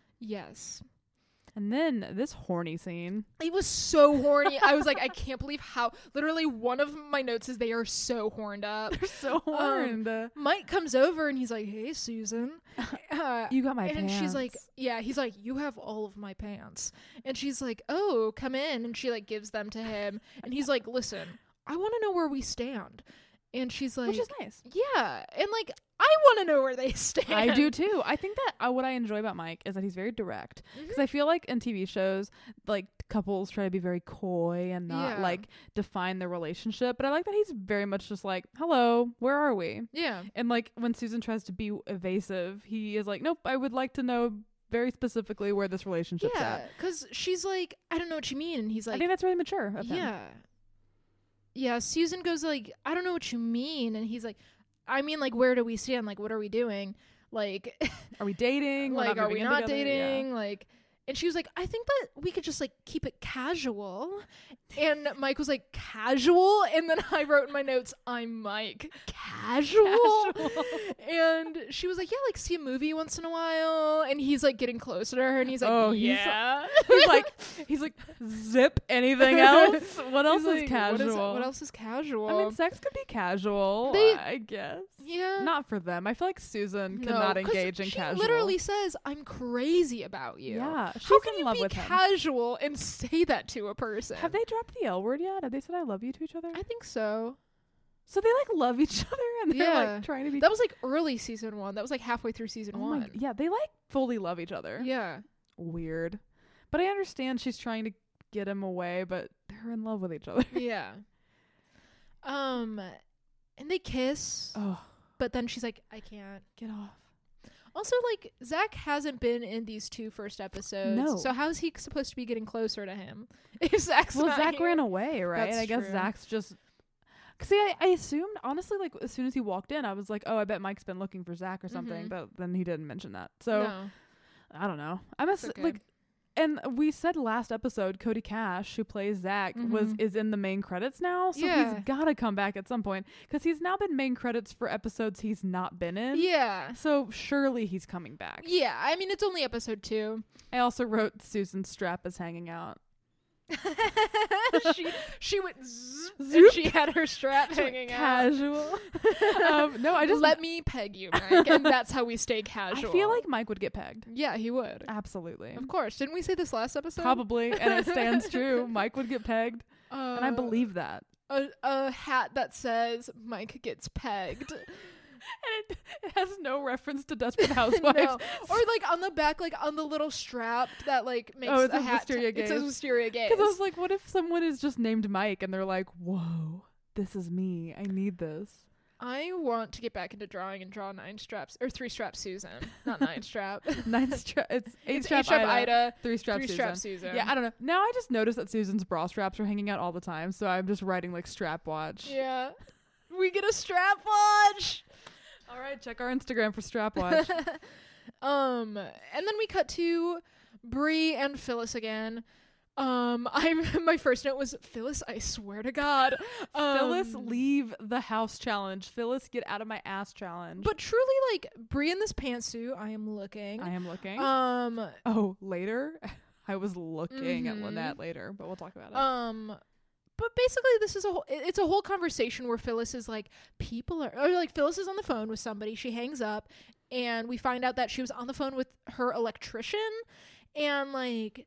Speaker 2: Yes.
Speaker 1: And then this horny scene.
Speaker 2: It was so horny. I was like, I can't believe how literally one of my notes is they are so horned up.
Speaker 1: They're so horned.
Speaker 2: Mike comes over and he's like, hey, Susan. Uh,
Speaker 1: You got my
Speaker 2: and
Speaker 1: pants.
Speaker 2: she's like, yeah, he's like, you have all of my pants. And she's like, oh, come in. And she like gives them to him. And he's like, listen, I want to know where we stand. And she's like,
Speaker 1: which is nice.
Speaker 2: yeah. And like, I want to know where they stand.
Speaker 1: I do too. I think that uh, what I enjoy about Mike is that he's very direct. Because
Speaker 2: Mhm.
Speaker 1: I feel like in T V shows, like couples try to be very coy and not
Speaker 2: Yeah.
Speaker 1: like define their relationship. But I like that he's very much just like, hello, where are we?
Speaker 2: Yeah.
Speaker 1: And like when Susan tries to be evasive, he is like, nope, I would like to know very specifically where this relationship's
Speaker 2: Yeah.
Speaker 1: at.
Speaker 2: Because she's like, I don't know what you mean. And he's
Speaker 1: I
Speaker 2: like,
Speaker 1: think that's really mature of him.
Speaker 2: yeah. Yeah. Susan goes like, I don't know what you mean. And he's like, I mean, like, where do we stand? Like, what are we doing? Like,
Speaker 1: Are we dating? We're
Speaker 2: like, are
Speaker 1: moving
Speaker 2: we
Speaker 1: in
Speaker 2: not
Speaker 1: together? Yeah.
Speaker 2: dating? Like, and she was like, I think that we could just like keep it casual. And Mike was like, casual? And then I wrote in my notes, I'm Mike. Casual?
Speaker 1: Casual.
Speaker 2: And she was like, yeah, like see a movie once in a while. And he's like getting closer to her and he's like,
Speaker 1: Oh, he's-
Speaker 2: yeah.
Speaker 1: He's like, he's like, zip anything else? What else
Speaker 2: He's
Speaker 1: is
Speaker 2: like,
Speaker 1: casual?
Speaker 2: What, is, what else is casual?
Speaker 1: I mean, sex could be casual,
Speaker 2: They-
Speaker 1: I guess.
Speaker 2: yeah.
Speaker 1: Not for them. I feel like Susan could
Speaker 2: No,
Speaker 1: not
Speaker 2: 'cause
Speaker 1: engage in
Speaker 2: she
Speaker 1: casual.
Speaker 2: literally says, I'm crazy about you.
Speaker 1: Yeah, she's
Speaker 2: How can
Speaker 1: in
Speaker 2: you
Speaker 1: love
Speaker 2: be
Speaker 1: with him.
Speaker 2: casual and say that to a person?
Speaker 1: Have they dropped the L word yet? Have they said I love you to each other?
Speaker 2: I think so.
Speaker 1: So they like love each other and they're
Speaker 2: Yeah.
Speaker 1: like trying to be.
Speaker 2: That was like early season one. That was like halfway through season
Speaker 1: oh my,
Speaker 2: one.
Speaker 1: yeah, they like fully love each other.
Speaker 2: Yeah.
Speaker 1: Weird, but I understand she's trying to get him away, but they're in love with each other.
Speaker 2: Yeah. Um, and they kiss,
Speaker 1: Oh,
Speaker 2: but then she's like, I can't.
Speaker 1: get off.
Speaker 2: Also, like, Zach hasn't been in these two first episodes.
Speaker 1: No.
Speaker 2: So how is he supposed to be getting closer to him if Zach's
Speaker 1: Well,
Speaker 2: not
Speaker 1: Zach
Speaker 2: here?
Speaker 1: ran away, right?
Speaker 2: That's
Speaker 1: I guess
Speaker 2: true.
Speaker 1: Zach's just. See, I, I assumed honestly, like as soon as he walked in, I was like, "Oh, I bet Mike's been looking for Zach or something."
Speaker 2: Mhm.
Speaker 1: But then he didn't mention that, so
Speaker 2: No.
Speaker 1: I don't know. I must
Speaker 2: It's okay.
Speaker 1: like, and we said last episode, Cody Cash, who plays Zach, was
Speaker 2: Mhm.
Speaker 1: is in the main credits now, so
Speaker 2: Yeah.
Speaker 1: he's gotta come back at some point because he's now been main credits for episodes he's not been in.
Speaker 2: Yeah.
Speaker 1: So surely he's coming back.
Speaker 2: Yeah. I mean, it's only episode two.
Speaker 1: I also wrote Susan's strap is hanging out.
Speaker 2: she she went zzz, and
Speaker 1: Zoop.
Speaker 2: she had her strap hanging out.
Speaker 1: Casual. um, no, I just
Speaker 2: Let me peg you, Mike, and that's how we stay
Speaker 1: I
Speaker 2: casual.
Speaker 1: feel like Mike would get pegged.
Speaker 2: yeah, he would.
Speaker 1: Absolutely.
Speaker 2: Of course. Didn't we say this last episode?
Speaker 1: Probably, and it stands true. Mike would get pegged,
Speaker 2: Uh,
Speaker 1: and I believe that.
Speaker 2: a a hat that says Mike gets pegged.
Speaker 1: And it, it has no reference to Desperate Housewives.
Speaker 2: No. Or like on the back, like on the little strap that like makes
Speaker 1: Oh, it
Speaker 2: a
Speaker 1: says
Speaker 2: hat.
Speaker 1: Wisteria
Speaker 2: It says
Speaker 1: Gaze.
Speaker 2: Wisteria Gaze.
Speaker 1: Because I was like, what if someone is just named Mike and they're like, whoa, this is me. I need this.
Speaker 2: I want to get back into drawing and draw nine straps or three strap Susan, not nine strap.
Speaker 1: Nine strap. It's eight
Speaker 2: It's
Speaker 1: strap,
Speaker 2: eight strap
Speaker 1: Ida,
Speaker 2: Ida,
Speaker 1: three strap
Speaker 2: three
Speaker 1: Susan.
Speaker 2: strap Susan.
Speaker 1: Yeah, I don't know. Now I just noticed that Susan's bra straps are hanging out all the time, so I'm just writing like strap watch.
Speaker 2: Yeah. We get a strap watch.
Speaker 1: All right, check our Instagram for strap watch.
Speaker 2: um, and then we cut to Bree and Phyllis again. Um, I my first note was Phyllis. I swear to God, um,
Speaker 1: Phyllis, leave the house challenge. Phyllis, get out of my ass challenge.
Speaker 2: But truly, like Bree in this pantsuit, I am looking.
Speaker 1: I am looking.
Speaker 2: Um.
Speaker 1: Oh, later. I was looking
Speaker 2: Mhm.
Speaker 1: at Lynette later, but we'll talk about it.
Speaker 2: Um. But basically, this is a whole, it- it's a whole conversation where Phyllis is like, people are, or like Phyllis is on the phone with somebody. She hangs up, and we find out that she was on the phone with her electrician, and like,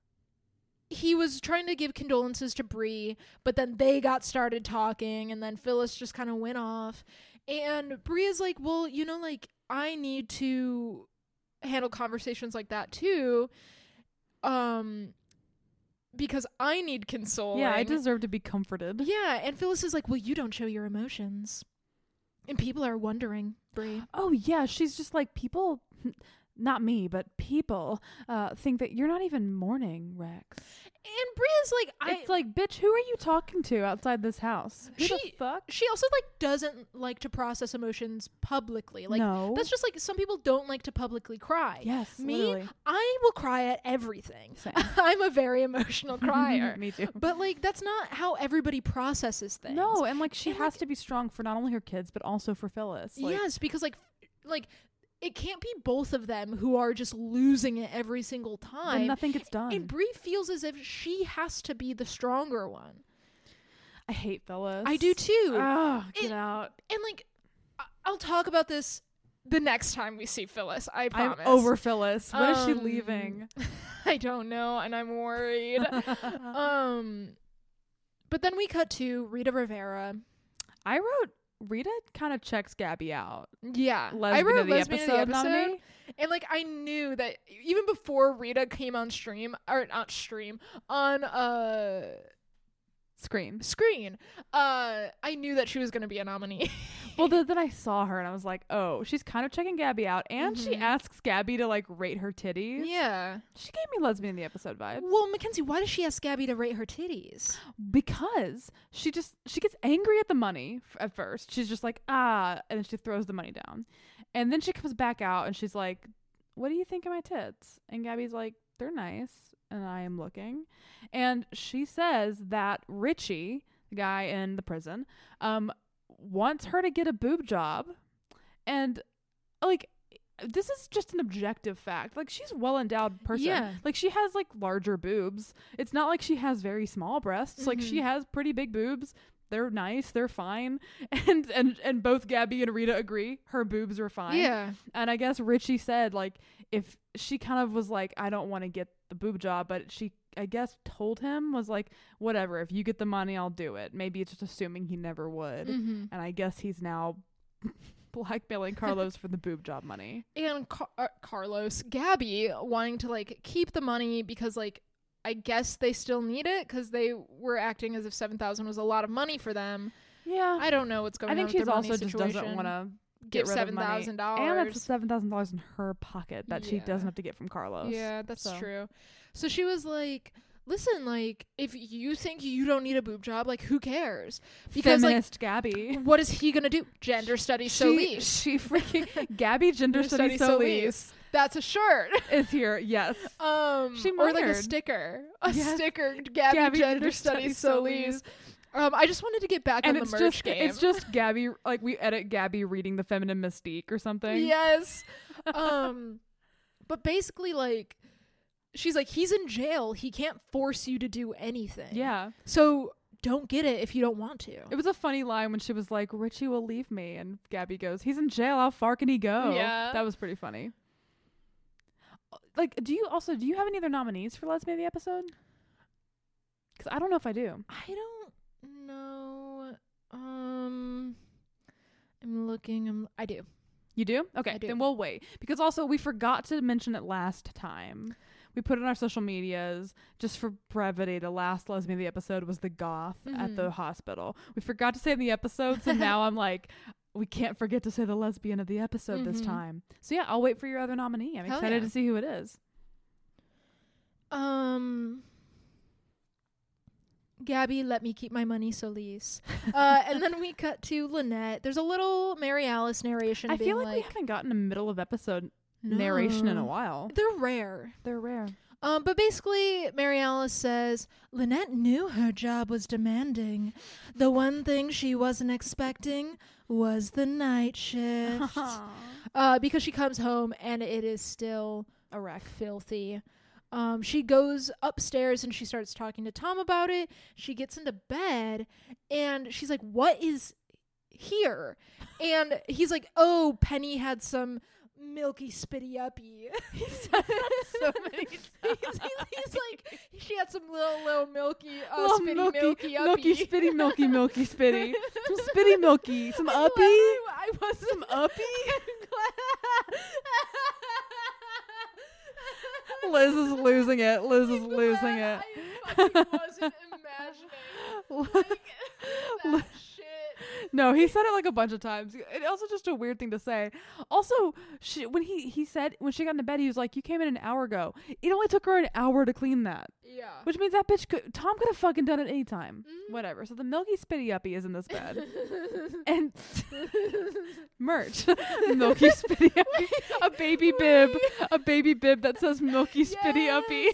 Speaker 2: he was trying to give condolences to Bree, but then they got started talking, and then Phyllis just kind of went off, and Bree is like, well, you know, like, I need to handle conversations like that too, um, because I need consoling.
Speaker 1: Yeah, I deserve to be comforted.
Speaker 2: Yeah, and Phyllis is like, well, you don't show your emotions. And people are wondering, Bree.
Speaker 1: Oh, yeah, she's just like, people, not me, but people uh, think that you're not even mourning, Rex.
Speaker 2: And Bree is like, I...
Speaker 1: It's like, bitch, who are you talking to outside this house? Who the
Speaker 2: She-
Speaker 1: fuck?
Speaker 2: She also, like, doesn't like to process emotions publicly. Like,
Speaker 1: no.
Speaker 2: that's just, like, some people don't like to publicly cry.
Speaker 1: Yes,
Speaker 2: Me,
Speaker 1: literally.
Speaker 2: I will cry at everything.
Speaker 1: Same.
Speaker 2: I'm a very emotional crier.
Speaker 1: Me too.
Speaker 2: But, like, that's not how everybody processes things.
Speaker 1: No, and like she
Speaker 2: And,
Speaker 1: has
Speaker 2: like-
Speaker 1: to be strong for not only her kids but also for Phyllis. Like,
Speaker 2: yes, because, like, f- like... It can't be both of them who are just losing it every single
Speaker 1: then
Speaker 2: time.
Speaker 1: nothing gets done.
Speaker 2: And Bree feels as if she has to be the stronger one.
Speaker 1: I hate Phyllis.
Speaker 2: I do too.
Speaker 1: Oh, get
Speaker 2: It-
Speaker 1: out.
Speaker 2: and like, I- I'll talk about this the next time we see Phyllis. I promise.
Speaker 1: I'm over Phyllis. When is she
Speaker 2: Um,
Speaker 1: leaving?
Speaker 2: I don't know, and I'm worried. um, but then we cut to Rita Rivera.
Speaker 1: I wrote Rita kind of checks Gabby out.
Speaker 2: Yeah, I
Speaker 1: Lesbian
Speaker 2: wrote
Speaker 1: of the
Speaker 2: lesbian
Speaker 1: episode,
Speaker 2: of the episode,
Speaker 1: nominee.
Speaker 2: and like I knew that even before Rita came on stream or not stream on uh
Speaker 1: Screen.
Speaker 2: screen, uh, I knew that she was gonna be a nominee.
Speaker 1: Well, th- then I saw her and I was like, oh, she's kind of checking Gabby out, and she
Speaker 2: Mhm.
Speaker 1: asks Gabby to like rate her titties.
Speaker 2: Yeah.
Speaker 1: She gave me lesbian in the episode vibes.
Speaker 2: Well, Mackenzie, why does she ask Gabby to rate her titties?
Speaker 1: Because she just she gets angry at the money f- at first. She's just like, ah, and then she throws the money down. And then she comes back out and she's like, what do you think of my tits? And Gabby's like, they're nice, and I am looking. And she says that Richie, the guy in the prison, um wants her to get a boob job. And like, this is just an objective fact. Like, she's well endowed person.
Speaker 2: Yeah.
Speaker 1: Like, she has like larger boobs. It's not like she has very small breasts. Like, she
Speaker 2: Mhm.
Speaker 1: has pretty big boobs. They're nice. They're fine. And and and both Gabby and Rita agree her boobs are fine.
Speaker 2: Yeah.
Speaker 1: And I guess Richie said, like, if she kind of was like, I don't want to get the boob job, but she, I guess, told him, was like, whatever, if you get the money, I'll do it. Maybe it's just assuming he never would.
Speaker 2: Mm-hmm.
Speaker 1: And I guess he's now blackmailing Carlos for the boob job money.
Speaker 2: And Car- uh, Carlos, Gabby wanting to like keep the money because like I guess they still need it because they were acting as if seven thousand was a lot of money for them.
Speaker 1: Yeah.
Speaker 2: I don't know what's going
Speaker 1: I
Speaker 2: on.
Speaker 1: think
Speaker 2: with
Speaker 1: she's
Speaker 2: their money
Speaker 1: also just
Speaker 2: situation.
Speaker 1: doesn't want to
Speaker 2: give
Speaker 1: get rid of
Speaker 2: seven
Speaker 1: money.
Speaker 2: thousand
Speaker 1: And that's
Speaker 2: dollars.
Speaker 1: seven thousand dollars in her pocket that she
Speaker 2: Yeah.
Speaker 1: doesn't have to get from Carlos.
Speaker 2: Yeah, that's
Speaker 1: So.
Speaker 2: true. So she was like, listen, like, if you think you don't need a boob job, like, who cares? Because,
Speaker 1: Feminist Gabby.
Speaker 2: like, what is he going to do? Gender studies
Speaker 1: She,
Speaker 2: Solis.
Speaker 1: she freaking Gabby Gender Studies Solis
Speaker 2: That's a shirt.
Speaker 1: is here. Yes.
Speaker 2: Um,
Speaker 1: She
Speaker 2: or like a
Speaker 1: murdered.
Speaker 2: sticker. A
Speaker 1: Yes.
Speaker 2: sticker. Gabby,
Speaker 1: Gabby
Speaker 2: Gender,
Speaker 1: Gender
Speaker 2: Studies
Speaker 1: Studies
Speaker 2: Solis. Um, I just wanted to get back
Speaker 1: And
Speaker 2: on
Speaker 1: it's
Speaker 2: the merch
Speaker 1: just
Speaker 2: game.
Speaker 1: it's just Gabby, like, we edit Gabby reading the Feminine Mystique or something.
Speaker 2: Yes. um, but basically, like, she's like, he's in jail. He can't force you to do anything.
Speaker 1: Yeah.
Speaker 2: So don't get it if you don't want to.
Speaker 1: It was a funny line when she was like, Richie will leave me. And Gabby goes, he's in jail. How far can he go?
Speaker 2: Yeah.
Speaker 1: That was pretty funny. Like, do you also, do you have any other nominees for Lesbian of the episode? Because I don't know if I do.
Speaker 2: I don't know. Um, I'm looking. I'm, I do.
Speaker 1: You do? Okay,
Speaker 2: I do.
Speaker 1: then we'll wait. Because also, we forgot to mention it last time. We put it on our social medias just for brevity. The last lesbian of the episode was the goth at
Speaker 2: Mhm.
Speaker 1: the hospital. We forgot to say in the episode, so now I'm like, we can't forget to say the lesbian of the episode this
Speaker 2: Mhm.
Speaker 1: time. So yeah, I'll wait for your other nominee. I'm
Speaker 2: Hell
Speaker 1: excited
Speaker 2: yeah.
Speaker 1: to see who it is.
Speaker 2: Um, Gabby, let me keep my money, Solis. uh, and then we cut to Lynette. There's a little Mary Alice narration.
Speaker 1: I
Speaker 2: being
Speaker 1: feel like,
Speaker 2: like
Speaker 1: we haven't gotten a middle of episode narration in a
Speaker 2: No.
Speaker 1: while.
Speaker 2: They're rare.
Speaker 1: They're rare.
Speaker 2: Um, but basically, Mary Alice says, Lynette knew her job was demanding. The one thing she wasn't expecting was the night shift. uh, because she comes home and it is still
Speaker 1: A wreck.
Speaker 2: filthy. Um, she goes upstairs and she starts talking to Tom about it. She gets into bed and she's like, what is here? And he's like, oh, Penny had some milky spitty uppy. He said that so many times. he's, he's, he's like, she had some little, little milky, uh,
Speaker 1: Little
Speaker 2: spitty
Speaker 1: milky,
Speaker 2: milky uppy.
Speaker 1: milky spitty, milky, milky spitty. Some spitty milky. Some
Speaker 2: I'm
Speaker 1: uppy.
Speaker 2: glad I, I was
Speaker 1: Some uppy. Liz is losing it. Liz is
Speaker 2: I'm
Speaker 1: losing
Speaker 2: glad
Speaker 1: it.
Speaker 2: I fucking wasn't imagining like that shit.
Speaker 1: No, he said it like a bunch of times. It's also just a weird thing to say. Also, she, when he, he said, when she got into bed, he was like, you came in an hour ago. It only took her an hour to clean that.
Speaker 2: Yeah.
Speaker 1: Which means that bitch could, Tom could have fucking done it any time.
Speaker 2: Mhm.
Speaker 1: Whatever. So the milky spitty uppy is in this bed. And merch. Milky spitty uppy. A baby bib. A baby bib that says milky spitty uppy.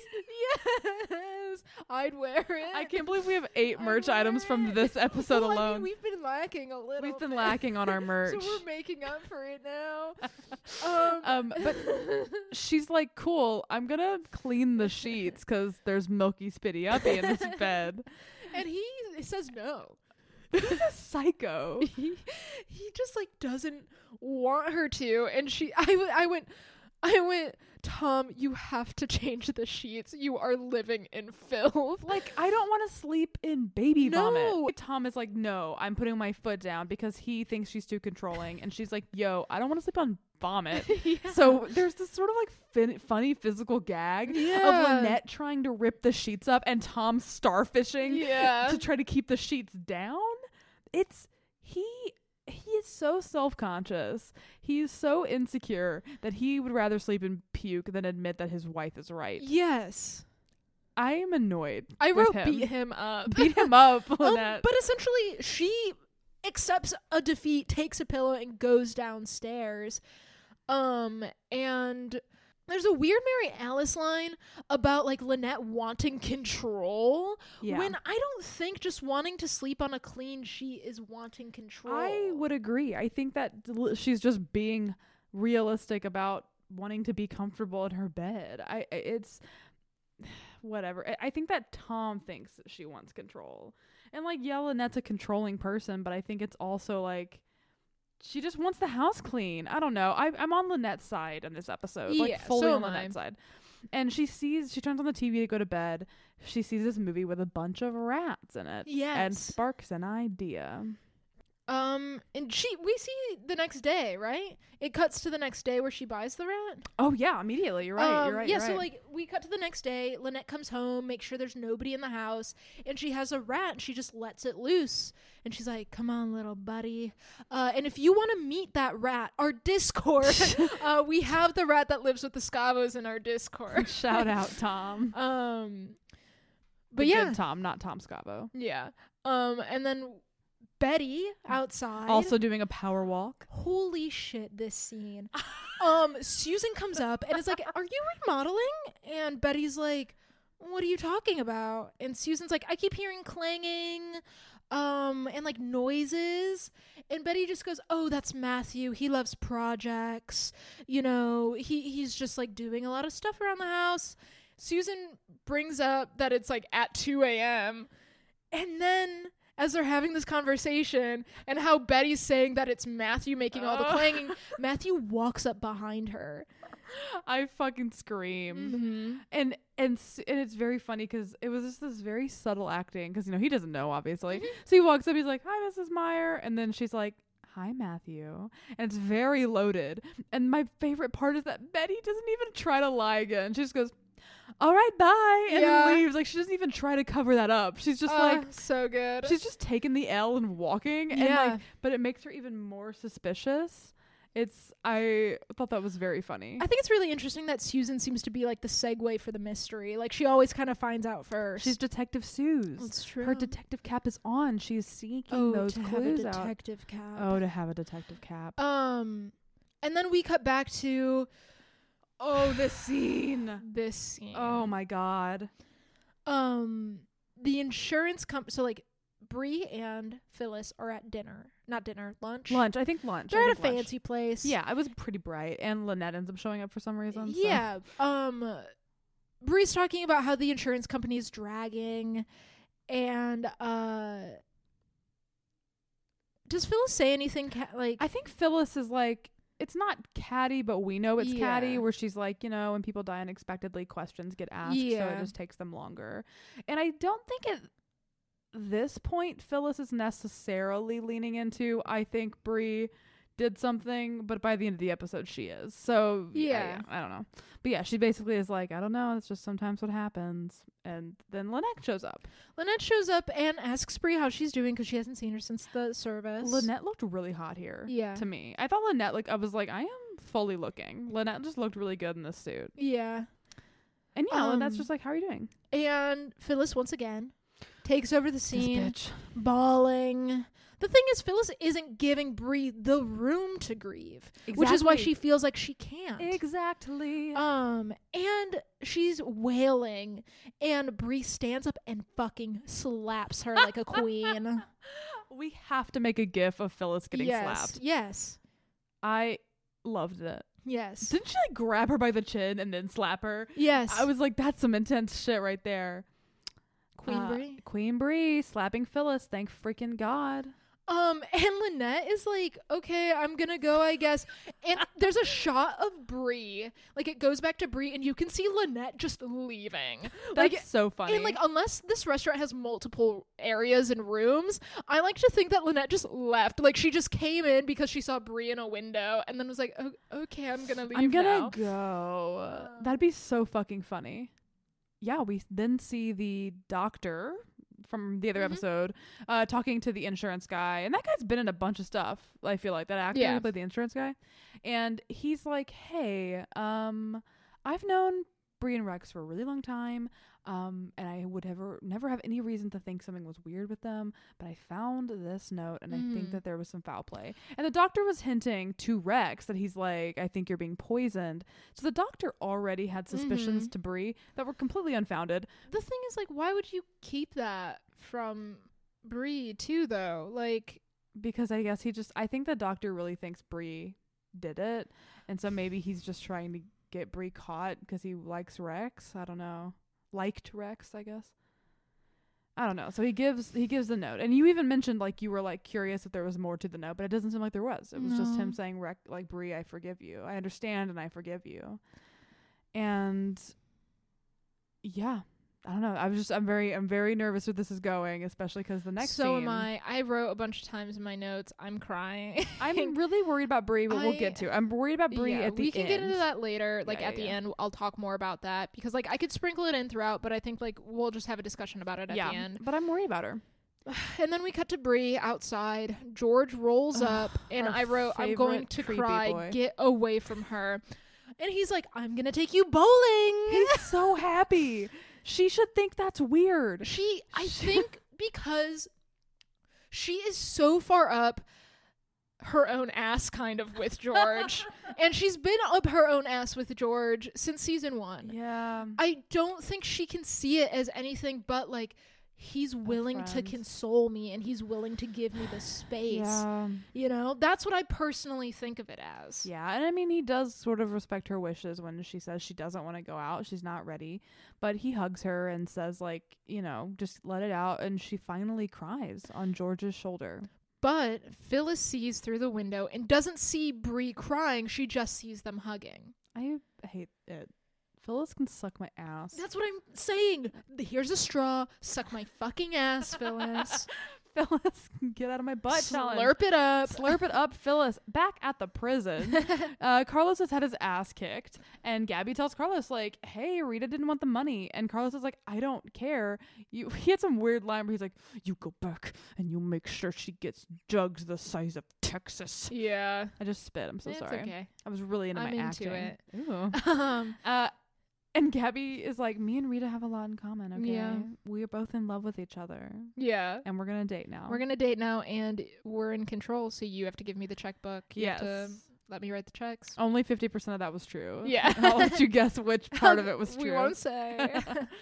Speaker 2: Yes. I'd wear it.
Speaker 1: I can't believe we have eight
Speaker 2: I'd
Speaker 1: merch
Speaker 2: wear
Speaker 1: items from
Speaker 2: it.
Speaker 1: this episode
Speaker 2: Well, I mean,
Speaker 1: alone.
Speaker 2: we've been lacking a little
Speaker 1: We've been
Speaker 2: bit.
Speaker 1: lacking on our merch.
Speaker 2: So we're making up for it now. um,
Speaker 1: Um, but she's like, cool, I'm gonna clean the sheets because there's milky spitty uppy in this bed.
Speaker 2: and he says no.
Speaker 1: He's a psycho.
Speaker 2: he, he just like doesn't want her to. And she, I, w- I went, I went, Tom, you have to change the sheets. You are living in filth.
Speaker 1: Like, I don't want to sleep in baby
Speaker 2: No.
Speaker 1: vomit. Tom is like, no, I'm putting my foot down because he thinks she's too controlling. And she's like, yo, I don't want to sleep on vomit.
Speaker 2: Yeah.
Speaker 1: So there's this sort of like fin- funny physical gag
Speaker 2: Yeah.
Speaker 1: of Lynette trying to rip the sheets up and Tom starfishing
Speaker 2: Yeah.
Speaker 1: to try to keep the sheets down. It's, he... He is so self-conscious. He is so insecure that he would rather sleep in puke than admit that his wife is right.
Speaker 2: Yes.
Speaker 1: I am annoyed.
Speaker 2: I
Speaker 1: with
Speaker 2: wrote
Speaker 1: him.
Speaker 2: beat him up.
Speaker 1: Beat him up,
Speaker 2: Um,
Speaker 1: Lynette.
Speaker 2: but essentially, she accepts a defeat, takes a pillow, and goes downstairs. Um, and there's a weird Mary Alice line about like Lynette wanting control.
Speaker 1: Yeah.
Speaker 2: When I don't think just wanting to sleep on a clean sheet is wanting control.
Speaker 1: I would agree. I think that l- she's just being realistic about wanting to be comfortable in her bed. I I- it's whatever. I, I think that Tom thinks that she wants control. And like, yeah, Lynette's a controlling person, but I think it's also like she just wants the house clean. I don't know. I, I'm on Lynette's side in this episode. Like,
Speaker 2: Yeah,
Speaker 1: fully
Speaker 2: so
Speaker 1: on
Speaker 2: am I.
Speaker 1: Lynette's side. And she sees, she turns on the T V to go to bed. She sees this movie with a bunch of rats in it.
Speaker 2: Yes.
Speaker 1: And sparks an idea.
Speaker 2: Um, and she, we see the next day, right? It cuts to the next day where she buys the rat.
Speaker 1: Oh, yeah, immediately. You're right.
Speaker 2: Um,
Speaker 1: you're right.
Speaker 2: Yeah,
Speaker 1: you're
Speaker 2: so
Speaker 1: right.
Speaker 2: like we cut to the next day. Lynette comes home, makes sure there's nobody in the house, and she has a rat. And she just lets it loose, and she's like, "Come on, little buddy." Uh, and if you want to meet that rat, our Discord, uh, we have the rat that lives with the Scavos in our Discord.
Speaker 1: Shout out, Tom.
Speaker 2: Um, but
Speaker 1: The
Speaker 2: yeah,
Speaker 1: good Tom, not Tom Scavo.
Speaker 2: yeah. Um, and then Betty outside.
Speaker 1: Also doing a power walk.
Speaker 2: Holy shit, this scene. um, Susan comes up and is like, "Are you remodeling?" And Betty's like, "What are you talking about?" And Susan's like, "I keep hearing clanging, um, and like noises." And Betty just goes, "Oh, that's Matthew. He loves projects. You know, he he's just like doing a lot of stuff around the house." Susan brings up that it's like at two a.m. And then as they're having this conversation and how Betty's saying that it's Matthew making all the
Speaker 1: Uh.
Speaker 2: clanging, Matthew walks up behind her.
Speaker 1: I fucking screamed.
Speaker 2: Mm-hmm.
Speaker 1: And and s- and it's very funny because it was just this very subtle acting because, you know, he doesn't know, obviously.
Speaker 2: Mhm.
Speaker 1: So he walks up, he's like, "Hi, Missus Meyer." And then she's like, "Hi, Matthew." And it's very loaded. And my favorite part is that Betty doesn't even try to lie again. She just goes, "All right, bye," and
Speaker 2: Yeah.
Speaker 1: then leaves. Like, she doesn't even try to cover that up. She's just
Speaker 2: Uh,
Speaker 1: like,
Speaker 2: so good.
Speaker 1: she's just taking the L and walking. And
Speaker 2: Yeah.
Speaker 1: like, but it makes her even more suspicious. It's, I thought that was very funny.
Speaker 2: I think it's really interesting that Susan seems to be like the segue for the mystery. Like she always kind of finds out first.
Speaker 1: She's Detective Suze.
Speaker 2: That's true.
Speaker 1: Her detective cap is on. She's seeking
Speaker 2: oh,
Speaker 1: those
Speaker 2: to
Speaker 1: clues
Speaker 2: have a
Speaker 1: out.
Speaker 2: detective cap.
Speaker 1: Oh, to have a detective cap.
Speaker 2: Um, and then we cut back to
Speaker 1: Oh, this scene.
Speaker 2: This scene.
Speaker 1: Oh my god.
Speaker 2: Um, the insurance company. So like, Bree and Phyllis are at dinner. Not dinner, lunch.
Speaker 1: Lunch. I think lunch.
Speaker 2: They're
Speaker 1: I
Speaker 2: at a
Speaker 1: think lunch.
Speaker 2: fancy place.
Speaker 1: Yeah, it was pretty bright, and Lynette ends up showing up for some reason. So.
Speaker 2: Yeah. Um, Bree's talking about how the insurance company is dragging, and uh, does Phyllis say anything ca- like?
Speaker 1: I think Phyllis is like, it's not catty, but we know it's
Speaker 2: Yeah.
Speaker 1: catty, where she's like, you know, when people die unexpectedly, questions get asked, so
Speaker 2: Yeah.
Speaker 1: it just takes them longer. And I don't think at this point Phyllis is necessarily leaning into, I think Bree did something, but by the end of the episode she is. So
Speaker 2: Yeah.
Speaker 1: I, I don't know. But yeah, she basically is like, I don't know, it's just sometimes what happens. And then Lynette shows up.
Speaker 2: Lynette shows up and asks Bree how she's doing because she hasn't seen her since the service.
Speaker 1: Lynette looked really hot here.
Speaker 2: Yeah.
Speaker 1: To me. I thought Lynette, like, I was like, I am fully looking. Lynette just looked really good in this suit.
Speaker 2: Yeah.
Speaker 1: And yeah,
Speaker 2: Um,
Speaker 1: Lynette's just like, how are you doing?
Speaker 2: And Phyllis once again takes over the
Speaker 1: This
Speaker 2: scene,
Speaker 1: bitch.
Speaker 2: bawling. The thing is, Phyllis isn't giving Bree the room to grieve, which is why
Speaker 1: Exactly.
Speaker 2: she feels like she can't.
Speaker 1: Exactly.
Speaker 2: Um, and she's wailing, and Bree stands up and fucking slaps her like a queen.
Speaker 1: We have to make a gif of Phyllis getting
Speaker 2: yes,
Speaker 1: slapped.
Speaker 2: yes,
Speaker 1: I loved it.
Speaker 2: yes,
Speaker 1: Didn't she like grab her by the chin and then slap her?
Speaker 2: yes.
Speaker 1: I was like, that's some intense shit right there.
Speaker 2: Queen
Speaker 1: Uh,
Speaker 2: Bree.
Speaker 1: Queen Bree slapping Phyllis. Thank freaking God.
Speaker 2: Um, and Lynette is like, okay, I'm gonna go, I guess. And there's a shot of Bree, like it goes back to Bree, and you can see Lynette just leaving.
Speaker 1: That's
Speaker 2: Like,
Speaker 1: so funny.
Speaker 2: and like, unless this restaurant has multiple areas and rooms, I like to think that Lynette just left. Like, she just came in because she saw Bree in a window, and then was like, oh, okay, I'm gonna leave
Speaker 1: I'm gonna
Speaker 2: now.
Speaker 1: go.
Speaker 2: Uh,
Speaker 1: That'd be so fucking funny. Yeah, we then see the doctor from the other
Speaker 2: Mhm.
Speaker 1: episode uh, talking to the insurance guy. And that guy's been in a bunch of stuff, I feel like. That actor
Speaker 2: Yeah.
Speaker 1: who played the insurance guy. And he's like, hey, um, I've known Bree and Rex for a really long time. Um, and I would ever never have any reason to think something was weird with them, but I found this note, and I think
Speaker 2: Mhm.
Speaker 1: that there was some foul play. And the doctor was hinting to Rex that he's like, I think you're being poisoned. So the doctor already had suspicions
Speaker 2: Mhm.
Speaker 1: to Bree that were completely unfounded.
Speaker 2: The thing is, like, why would you keep that from Bree too, though? Like,
Speaker 1: Because I guess he just, I think the doctor really thinks Bree did it, and so maybe he's just trying to get Bree caught because he likes Rex. I don't know. Liked Rex, I guess. I don't know. So he gives he gives the note, and you even mentioned like you were like curious if there was more to the note, but it doesn't seem like there was. It was just him
Speaker 2: No.
Speaker 1: saying, Rec- like Bree, I forgive you. I understand, and I forgive you. And yeah. I don't know. I was just I'm very I'm very nervous where this is going, especially because the next
Speaker 2: so
Speaker 1: scene,
Speaker 2: am I. I wrote a bunch of times in my notes, I'm crying.
Speaker 1: I'm really worried about Bree, but we'll
Speaker 2: I-
Speaker 1: get to. I'm worried about Bree
Speaker 2: yeah,
Speaker 1: at the
Speaker 2: we can
Speaker 1: end.
Speaker 2: get into that later. Like
Speaker 1: Yeah,
Speaker 2: at
Speaker 1: yeah,
Speaker 2: the
Speaker 1: yeah.
Speaker 2: end, I'll talk more about that because like I could sprinkle it in throughout, but I think like we'll just have a discussion about it at
Speaker 1: yeah,
Speaker 2: the end.
Speaker 1: but I'm worried about her.
Speaker 2: And then we cut to Bree outside. George rolls
Speaker 1: Ugh,
Speaker 2: up, and
Speaker 1: our
Speaker 2: I wrote, "I'm going
Speaker 1: favorite
Speaker 2: to
Speaker 1: creepy
Speaker 2: cry.
Speaker 1: boy.
Speaker 2: Get away from her." And he's like, "I'm gonna take you bowling."
Speaker 1: He's so happy. She should think that's weird.
Speaker 2: She, I think, because she is so far up her own ass kind of with George. And she's been up her own ass with George since season one.
Speaker 1: Yeah.
Speaker 2: I don't think she can see it as anything but like he's willing to
Speaker 1: friend.
Speaker 2: console me and he's willing to give me the space.
Speaker 1: Yeah.
Speaker 2: You know, that's what I personally think of it as.
Speaker 1: Yeah, and I mean he does sort of respect her wishes when she says she doesn't want to go out, she's not ready, but he hugs her and says like, you know, just let it out, and she finally cries on George's shoulder.
Speaker 2: But Phyllis sees through the window and doesn't see Bree crying, she just sees them hugging.
Speaker 1: I hate it. Phyllis can suck my ass.
Speaker 2: That's what I'm saying. Here's a straw. Suck my fucking ass, Phyllis.
Speaker 1: Phyllis, get out of my butt challenge.
Speaker 2: Slurp it up.
Speaker 1: Slurp it up, Phyllis. Back at the prison, uh, Carlos has had his ass kicked, and Gabby tells Carlos like, "Hey, Rita didn't want the money," and Carlos is like, "I don't care." You. He had some weird line where he's like, "You go back and you make sure she gets jugs the size of Texas."
Speaker 2: Yeah.
Speaker 1: I just spit. I'm so
Speaker 2: It's
Speaker 1: sorry.
Speaker 2: okay.
Speaker 1: I was really into
Speaker 2: I'm
Speaker 1: my
Speaker 2: into
Speaker 1: acting.
Speaker 2: it.
Speaker 1: Ooh.
Speaker 2: Um,
Speaker 1: Uh, and Gabby is like, "Me and Rita have a lot in common. Okay,
Speaker 2: Yeah.
Speaker 1: we are both in love with each other,
Speaker 2: yeah.
Speaker 1: and we're gonna date now.
Speaker 2: We're going to date now and we're in control, so you have to give me the checkbook. You
Speaker 1: yes."
Speaker 2: have to let me write the checks.
Speaker 1: Only fifty percent of that was true.
Speaker 2: Yeah.
Speaker 1: I'll let you guess which part of it was true.
Speaker 2: We won't say.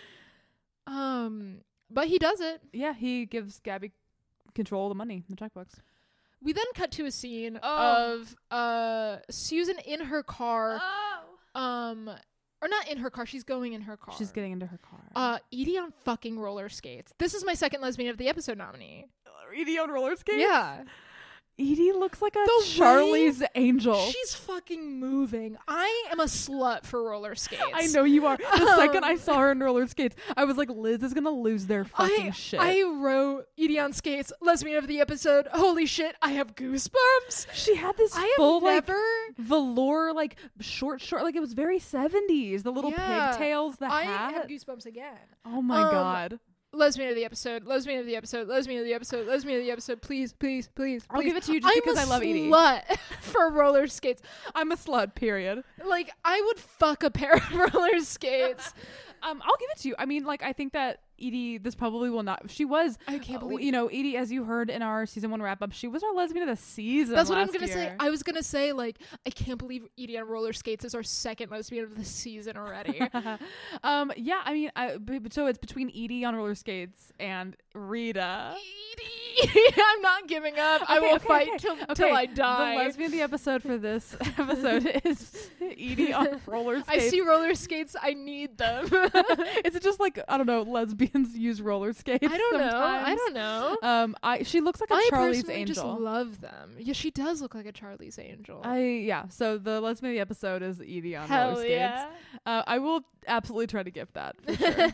Speaker 2: um, but he does it.
Speaker 1: Yeah, he gives Gabby control of the money in the checkbooks.
Speaker 2: We then cut to a scene
Speaker 1: Oh.
Speaker 2: of uh Susan in her car.
Speaker 1: Oh.
Speaker 2: Um, or not in her car. She's going in her car.
Speaker 1: She's getting into her car.
Speaker 2: Uh, Edie on fucking roller skates. This is my second lesbian of the episode nominee.
Speaker 1: Edie on roller skates?
Speaker 2: Yeah.
Speaker 1: Edie looks like a
Speaker 2: The
Speaker 1: Charlie's Angel.
Speaker 2: She's fucking moving. I am a slut for roller skates.
Speaker 1: I know you are. The
Speaker 2: Um,
Speaker 1: second I saw her in roller skates, I was like, Liz is gonna lose their fucking
Speaker 2: I,
Speaker 1: shit.
Speaker 2: I wrote Edie on skates, lesbian of the episode. Holy shit, I have goosebumps.
Speaker 1: she had this
Speaker 2: I have
Speaker 1: full like
Speaker 2: never.
Speaker 1: velour, like short, short, like it was very seventies. The little
Speaker 2: Yeah.
Speaker 1: pigtails, the
Speaker 2: I
Speaker 1: hat.
Speaker 2: have goosebumps again.
Speaker 1: Oh my
Speaker 2: Um,
Speaker 1: god.
Speaker 2: Lesbian of the episode, lesbian of the episode, lesbian of the episode, lesbian of the episode. Please, please, please,
Speaker 1: I'll
Speaker 2: please.
Speaker 1: give it to you just
Speaker 2: I'm
Speaker 1: because
Speaker 2: a
Speaker 1: I love Edie.
Speaker 2: slut for roller skates.
Speaker 1: I'm a slut. Period.
Speaker 2: Like, I would fuck a pair of roller skates.
Speaker 1: Um, I'll give it to you. I mean, like, I think that Edie, this probably will not. She was.
Speaker 2: I can't
Speaker 1: uh,
Speaker 2: believe
Speaker 1: you know, Edie, as you heard in our season one wrap up, she was our lesbian of the season.
Speaker 2: That's what I'm
Speaker 1: last
Speaker 2: gonna say.
Speaker 1: year.
Speaker 2: I was gonna say, like, I can't believe Edie on roller skates is our second lesbian of the season already.
Speaker 1: um, yeah, I mean, I, b- b- so it's between Edie on roller skates and Rita.
Speaker 2: Edie, I'm not giving up. I
Speaker 1: Okay,
Speaker 2: will
Speaker 1: okay,
Speaker 2: fight
Speaker 1: okay.
Speaker 2: till
Speaker 1: Okay,
Speaker 2: till I
Speaker 1: The
Speaker 2: die.
Speaker 1: lesbian of the episode for this episode is Edie on roller skates.
Speaker 2: I see roller skates. I need them.
Speaker 1: Is it just like, I don't know, lesbians use roller skates?
Speaker 2: I don't know. I
Speaker 1: sometimes?
Speaker 2: don't know.
Speaker 1: Um, I she looks like a
Speaker 2: I
Speaker 1: Charlie's
Speaker 2: personally
Speaker 1: Angel.
Speaker 2: just love them. Yeah, she does look like a Charlie's Angel.
Speaker 1: I yeah. So the lesbian of the episode is Edie on
Speaker 2: Hell
Speaker 1: roller skates.
Speaker 2: yeah.
Speaker 1: Uh, I will absolutely try to gift that. For sure.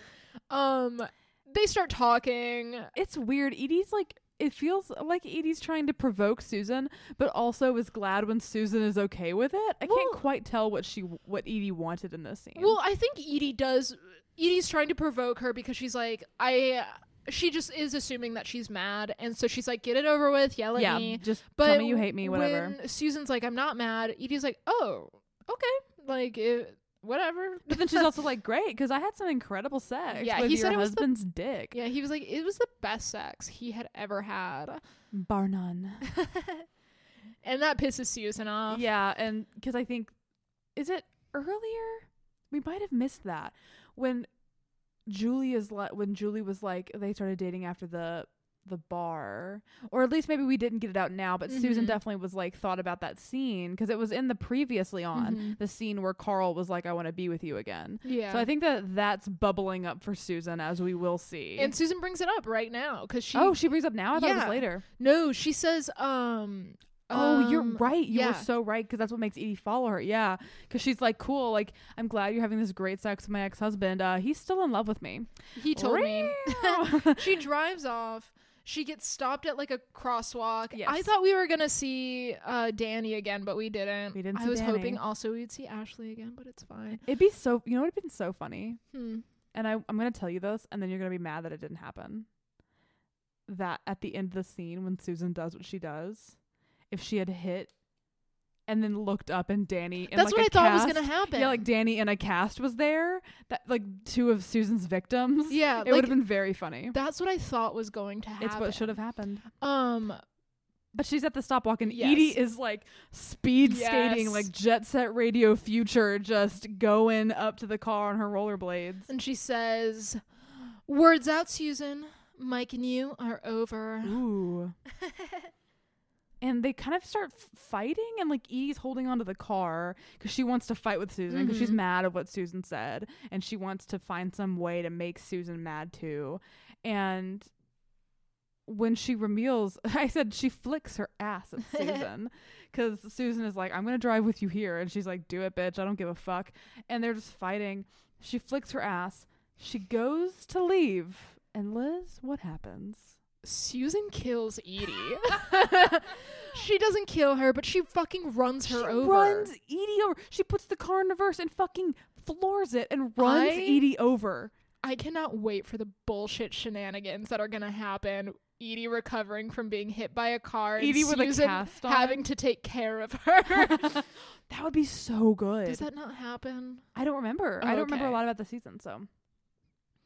Speaker 2: um, they start talking.
Speaker 1: It's weird. Edie's like. It feels like Edie's trying to provoke Susan, but also is glad when Susan is okay with it. I
Speaker 2: Well-
Speaker 1: can't quite tell what she what Edie wanted in this scene.
Speaker 2: Well, I think Edie does. Edie's trying to provoke her because she's like, I. She just is assuming that she's mad, and so she's like, "Get it over with, yell at
Speaker 1: yeah,
Speaker 2: me."
Speaker 1: just
Speaker 2: But
Speaker 1: tell me you hate me, whatever.
Speaker 2: When Susan's like, "I'm not mad," Edie's like, "Oh, okay, like it, whatever."
Speaker 1: But then she's also like, "Great, because I had some incredible sex
Speaker 2: Yeah,
Speaker 1: with
Speaker 2: he
Speaker 1: your
Speaker 2: said it was the-
Speaker 1: husband's dick,
Speaker 2: Yeah, he was like, "It was the best sex he had ever had,"
Speaker 1: bar none."
Speaker 2: and that pisses Susan off.
Speaker 1: Yeah, and because I think, is it earlier? We might have missed that when Julie is like when Julie was like they started dating after the the bar, or at least maybe we didn't get it out now, but Susan
Speaker 2: Mhm.
Speaker 1: definitely was like thought about that scene because it was in the previously on
Speaker 2: Mhm.
Speaker 1: the scene where Carl was like, "I want to be with you again."
Speaker 2: Yeah.
Speaker 1: So I think that that's bubbling up for Susan, as we will see.
Speaker 2: and Susan brings it up right now because she.
Speaker 1: oh, she brings up now. I thought it
Speaker 2: Yeah.
Speaker 1: was later.
Speaker 2: no, she says, um.
Speaker 1: Oh, you're
Speaker 2: um,
Speaker 1: right. You
Speaker 2: yeah.
Speaker 1: were so right because that's what makes Edie follow her. Yeah, because she's like, cool. Like, I'm glad you're having this great sex with my ex-husband. Uh, he's still in love with me.
Speaker 2: He told me.
Speaker 1: Real.
Speaker 2: She drives off. She gets stopped at like a crosswalk.
Speaker 1: Yes.
Speaker 2: I thought we were gonna see uh, Danny again, but we didn't.
Speaker 1: We didn't
Speaker 2: I
Speaker 1: see
Speaker 2: was
Speaker 1: Danny.
Speaker 2: hoping also we'd see Ashley again, but it's fine.
Speaker 1: It'd be so. You know what would have been so funny?
Speaker 2: Hmm.
Speaker 1: And I, I'm gonna tell you this, and then you're gonna be mad that it didn't happen. That at the end of the scene when Susan does what she does, if she had hit, and then looked up and Danny in
Speaker 2: That's
Speaker 1: like
Speaker 2: what I
Speaker 1: a
Speaker 2: thought was
Speaker 1: cast-
Speaker 2: gonna happen.
Speaker 1: Yeah, like Danny in a cast was there. That like two of Susan's victims.
Speaker 2: Yeah,
Speaker 1: it
Speaker 2: like,
Speaker 1: would have been very funny.
Speaker 2: That's what I thought was going to happen.
Speaker 1: It's what should have happened.
Speaker 2: Um.
Speaker 1: But she's at the stop walk, and
Speaker 2: Yes.
Speaker 1: Edie is like speed skating,
Speaker 2: Yes.
Speaker 1: like Jet Set Radio Future, just going up to the car on her rollerblades.
Speaker 2: And she says, "Words out, Susan. Mike and you are over."
Speaker 1: Ooh. And they kind of start f- fighting, and like Edie's holding onto the car because she wants to fight with Susan because she's
Speaker 2: Mhm.
Speaker 1: mad at what Susan said, and she wants to find some way to make Susan mad too. And when she reveals, I said she flicks her ass at Susan because Susan is like, "I'm gonna drive with you here," and she's like, "Do it, bitch. I don't give a fuck." And they're just fighting. She flicks her ass. She goes to leave, and Liz, what happens?
Speaker 2: Susan kills Edie. She doesn't kill her, but she fucking runs her
Speaker 1: she
Speaker 2: over.
Speaker 1: runs Edie over. She puts the car in reverse and fucking floors it and runs
Speaker 2: I-
Speaker 1: Edie over.
Speaker 2: I cannot wait for the bullshit shenanigans that are gonna happen. Edie recovering from being hit by a car, and
Speaker 1: Edie with a
Speaker 2: Susan
Speaker 1: cast on.
Speaker 2: having to take care of her.
Speaker 1: That would be so good.
Speaker 2: Does that not happen?
Speaker 1: I don't remember. I don't remember a
Speaker 2: Okay.
Speaker 1: lot about the season, so.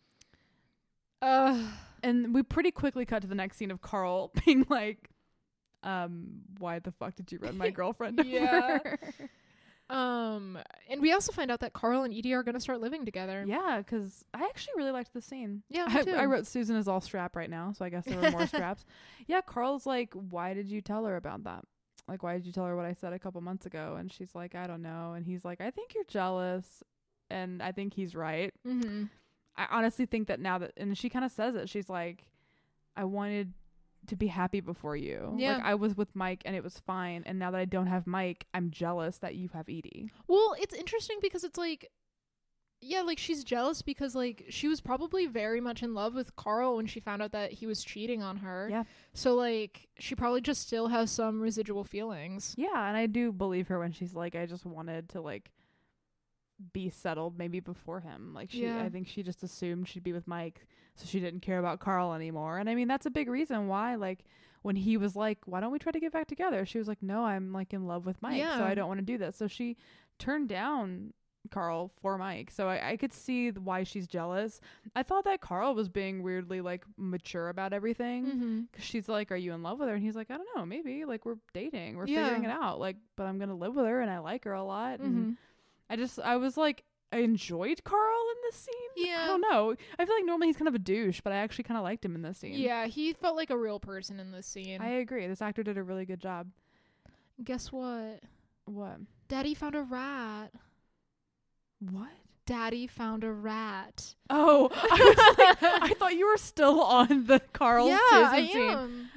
Speaker 2: Uh,
Speaker 1: And we pretty quickly cut to the next scene of Carl being like, um, why the fuck did you run my girlfriend over?
Speaker 2: Yeah. Um, and we also find out that Carl and Edie are going to start living together.
Speaker 1: Yeah, because I actually really liked the scene.
Speaker 2: Yeah, me
Speaker 1: I,
Speaker 2: too.
Speaker 1: I wrote Susan is all strap right now, so I guess there were more straps. Yeah, Carl's like, why did you tell her about that? Like, why did you tell her what I said a couple months ago? And she's like, I don't know. And he's like, I think you're jealous. And I think he's right.
Speaker 2: Mm-hmm.
Speaker 1: I honestly think that now that, and she kind of says it, she's like, I wanted to be happy before you.
Speaker 2: Yeah.
Speaker 1: Like, I was with Mike and it was fine. And now that I don't have Mike, I'm jealous that you have Edie.
Speaker 2: Well, it's interesting because it's like, yeah, like she's jealous because like she was probably very much in love with Carl when she found out that he was cheating on her.
Speaker 1: Yeah.
Speaker 2: So like she probably just still has some residual feelings.
Speaker 1: Yeah. And I do believe her when she's like, I just wanted to like be settled maybe before him. Like she,
Speaker 2: Yeah.
Speaker 1: I think she just assumed she'd be with Mike. So she didn't care about Carl anymore. And I mean, that's a big reason why, like, when he was like, why don't we try to get back together? She was like, no, I'm like in love with Mike.
Speaker 2: Yeah.
Speaker 1: So I don't want to do this. So she turned down Carl for Mike. So I, I could see th- why she's jealous. I thought that Carl was being weirdly like mature about everything.
Speaker 2: Mm-hmm.
Speaker 1: Cause she's like, are you in love with her? And he's like, I don't know, maybe like we're dating, we're
Speaker 2: Yeah.
Speaker 1: figuring it out. Like, but I'm going to live with her and I like her a lot. And
Speaker 2: Mm-hmm.
Speaker 1: I just, I was like, I enjoyed Carl in this scene.
Speaker 2: Yeah.
Speaker 1: I don't know. I feel like normally he's kind of a douche, but I actually kind of liked him in this scene.
Speaker 2: Yeah, he felt like a real person in this scene.
Speaker 1: I agree. This actor did a really good job.
Speaker 2: Guess what?
Speaker 1: What?
Speaker 2: Daddy found a rat.
Speaker 1: What?
Speaker 2: Daddy found a rat.
Speaker 1: Oh, I was like, I thought you were still on the Carl
Speaker 2: yeah,
Speaker 1: Susan
Speaker 2: I
Speaker 1: scene.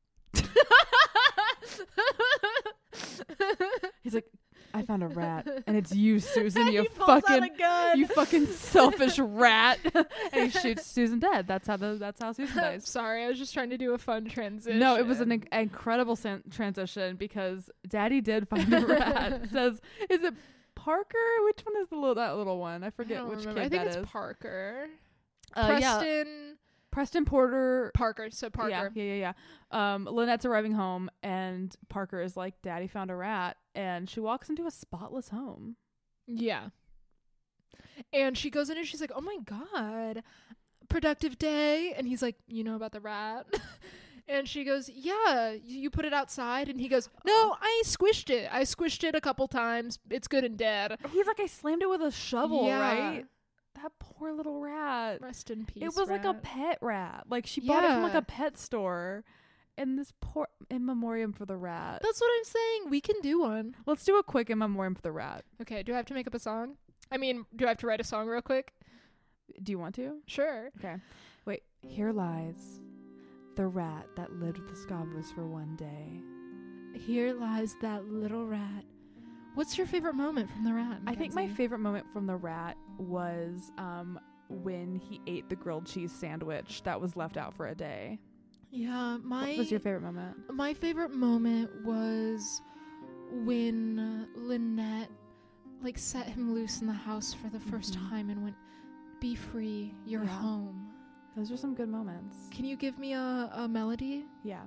Speaker 2: am.
Speaker 1: He's like, I found a rat, and it's you, Susan. You
Speaker 2: He pulls out
Speaker 1: fucking,
Speaker 2: a gun.
Speaker 1: you fucking selfish rat. And he shoots Susan dead. That's how the that's how Susan dies.
Speaker 2: Sorry, I was just trying to do a fun transition.
Speaker 1: No, it was an inc- incredible san- transition because Daddy did find a rat. It says, is it Parker? Which one is the little that little one? I forget
Speaker 2: I don't
Speaker 1: which
Speaker 2: remember.
Speaker 1: kid
Speaker 2: I think
Speaker 1: that
Speaker 2: it's
Speaker 1: is.
Speaker 2: Parker.
Speaker 1: Uh, yeah.
Speaker 2: Preston.
Speaker 1: Preston Porter.
Speaker 2: Parker. So Parker.
Speaker 1: Yeah, yeah, yeah, yeah. Um, Lynette's arriving home, and Parker is like, Daddy found a rat, and she walks into a spotless home.
Speaker 2: Yeah. And she goes in and she's like, oh my God, productive day. And he's like, you know about the rat? And she goes, yeah, you put it outside. And he goes, no, I squished it. I squished it a couple times. It's good and dead.
Speaker 1: He's like, I slammed it with a shovel,
Speaker 2: Yeah.
Speaker 1: right? That poor little rat.
Speaker 2: Rest in peace.
Speaker 1: It was like a
Speaker 2: rat.
Speaker 1: pet rat. Like, she bought it from like
Speaker 2: Yeah.
Speaker 1: a pet store. And this poor in memoriam for the rat.
Speaker 2: That's what I'm saying. We can do one.
Speaker 1: Let's do a quick in memoriam for the rat.
Speaker 2: Okay. Do I have to make up a song? I mean, do I have to write a song real quick?
Speaker 1: Do you want to?
Speaker 2: Sure.
Speaker 1: Okay. Wait. Here lies the rat that lived with the Scavos for one day.
Speaker 2: Here lies that little rat. What's your favorite moment from the rat?
Speaker 1: I think my
Speaker 2: Mackenzie?
Speaker 1: favorite moment from the rat was um when he ate the grilled cheese sandwich that was left out for a day.
Speaker 2: Yeah, my
Speaker 1: What was your favorite moment?
Speaker 2: my favorite moment was when uh, Lynette like set him loose in the house for the first
Speaker 1: Mhm.
Speaker 2: time and went, "Be free, you're
Speaker 1: Yeah.
Speaker 2: home."
Speaker 1: Those are some good moments.
Speaker 2: Can you give me a, a melody?
Speaker 1: Yeah.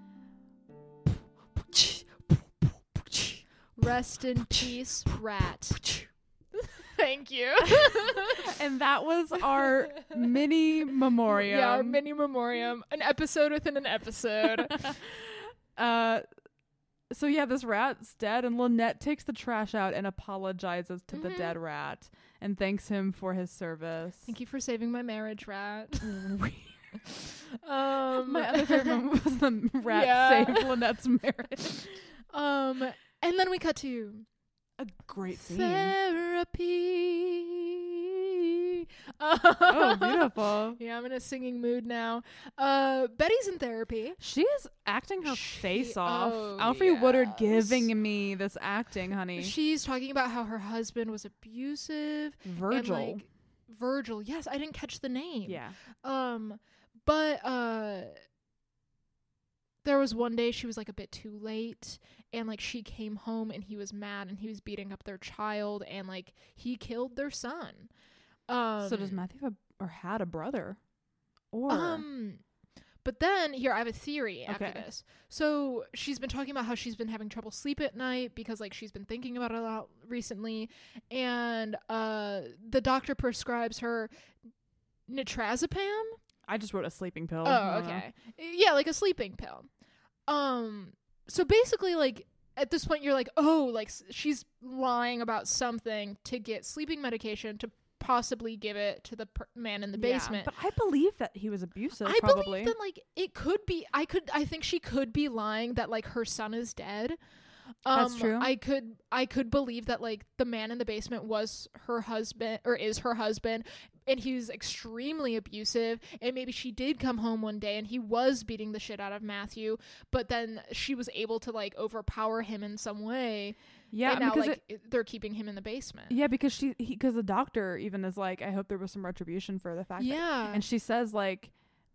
Speaker 2: Rest in peace, rat. Thank you.
Speaker 1: And that was our mini memoriam.
Speaker 2: Yeah, our mini memoriam, an episode within an episode.
Speaker 1: uh so yeah, this rat's dead, and Lynette takes the trash out and apologizes to the
Speaker 2: Mhm.
Speaker 1: dead rat and thanks him for his service.
Speaker 2: Thank you for saving my marriage, rat. um,
Speaker 1: My other favorite moment was the rat
Speaker 2: Yeah.
Speaker 1: saved Lynette's marriage.
Speaker 2: um, and then we cut to
Speaker 1: A great scene.
Speaker 2: therapy.
Speaker 1: Oh, beautiful.
Speaker 2: Yeah, I'm in a singing mood now. Uh, Betty's in therapy.
Speaker 1: She is acting her
Speaker 2: She-
Speaker 1: face off.
Speaker 2: oh,
Speaker 1: Alfre Woodard
Speaker 2: yes.
Speaker 1: giving me this acting, honey.
Speaker 2: She's talking about how her husband was abusive.
Speaker 1: Virgil.
Speaker 2: And, like, Virgil. Yes, I didn't catch the name.
Speaker 1: yeah.
Speaker 2: Um, but uh, there was one day she was like a bit too late, and like she came home and he was mad and he was beating up their child and like he killed their son. Um,
Speaker 1: So does Matthew have or had a brother? Or
Speaker 2: Um, but then here I have a theory after
Speaker 1: Okay.
Speaker 2: this. So she's been talking about how she's been having trouble sleep at night because like she's been thinking about it a lot recently, and uh, the doctor prescribes her nitrazepam.
Speaker 1: I just wrote a sleeping pill.
Speaker 2: Oh,
Speaker 1: I don't know.
Speaker 2: okay. Yeah, like a sleeping pill. Um, so basically, like, at this point, you're like, oh, like, s- she's lying about something to get sleeping medication to possibly give it to the per- man in the
Speaker 1: Yeah,
Speaker 2: basement.
Speaker 1: but I believe that he was abusive.
Speaker 2: I
Speaker 1: probably.
Speaker 2: believe that, like, it could be, I could, I think she could be lying that, like, her son is dead. Um,
Speaker 1: That's true.
Speaker 2: I could, I could believe that, like, the man in the basement was her husband, or is her husband, and he was extremely abusive, and maybe she did come home one day and he was beating the shit out of Matthew, but then she was able to, like, overpower him in some way.
Speaker 1: Yeah,
Speaker 2: and now,
Speaker 1: because
Speaker 2: like,
Speaker 1: it,
Speaker 2: it, they're keeping him in the basement.
Speaker 1: yeah, because she because the doctor even is like, I hope there was some retribution for the fact. That,
Speaker 2: Yeah.
Speaker 1: and she says like,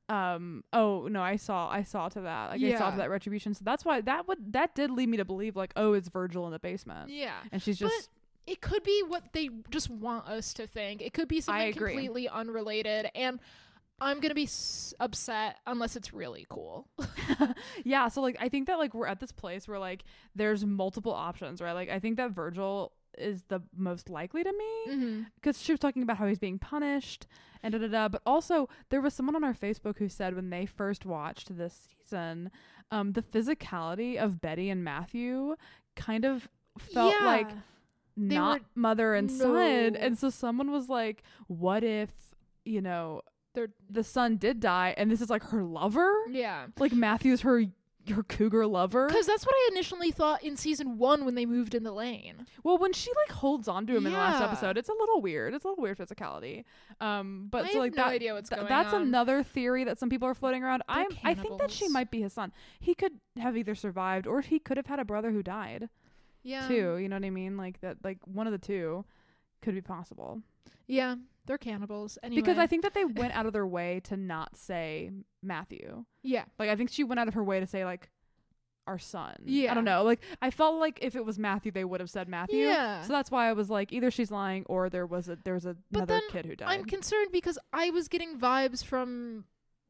Speaker 1: um, oh no, I saw I saw to that. Like I saw
Speaker 2: Yeah.
Speaker 1: to that retribution. So that's why that would that did lead me to believe like, oh, it's Virgil in the basement.
Speaker 2: Yeah.
Speaker 1: And she's
Speaker 2: But
Speaker 1: just
Speaker 2: it could be what they just want us to think. It could be something
Speaker 1: agree.
Speaker 2: completely unrelated, and I'm gonna be s- upset unless it's really cool.
Speaker 1: yeah, so like I think that like we're at this place where like there's multiple options, right? Like I think that Virgil is the most likely to me
Speaker 2: Mm-hmm.
Speaker 1: because she was talking about how he's being punished and da da da. But also there was someone on our Facebook who said when they first watched this season, um, the physicality of Betty and Matthew kind of felt
Speaker 2: Yeah.
Speaker 1: like
Speaker 2: They
Speaker 1: not
Speaker 2: were-
Speaker 1: mother and son,
Speaker 2: No.
Speaker 1: and so someone was like, "What if you know?"
Speaker 2: They're
Speaker 1: the son did die and this is like her lover,
Speaker 2: yeah,
Speaker 1: like Matthew's her her cougar lover.
Speaker 2: because that's what I initially thought in season one when they moved in the lane.
Speaker 1: Well, when she like holds on to him in the last
Speaker 2: Yeah.
Speaker 1: episode, it's a little weird. It's a little weird physicality. Um, but
Speaker 2: I
Speaker 1: so
Speaker 2: have
Speaker 1: like
Speaker 2: no
Speaker 1: that,
Speaker 2: idea what's
Speaker 1: th-
Speaker 2: going
Speaker 1: that's
Speaker 2: on.
Speaker 1: another theory that some people are floating around.
Speaker 2: They're
Speaker 1: I'm I think that she
Speaker 2: cannibals.
Speaker 1: might be his son. He could have either survived or he could have had a brother who died
Speaker 2: Yeah,
Speaker 1: too. You know what I mean? Like that. Like one of the two could be possible.
Speaker 2: yeah, they're cannibals anyway.
Speaker 1: Because I think that they went out of their way to not say Matthew.
Speaker 2: yeah,
Speaker 1: Like I think she went out of her way to say like our son. I
Speaker 2: Yeah.
Speaker 1: don't know. Like I felt like if it was Matthew, they would have said Matthew.
Speaker 2: yeah.
Speaker 1: So that's why I was like, either she's lying or there was a there was a,
Speaker 2: But
Speaker 1: another
Speaker 2: then
Speaker 1: kid who died.
Speaker 2: I'm concerned because I was getting vibes from.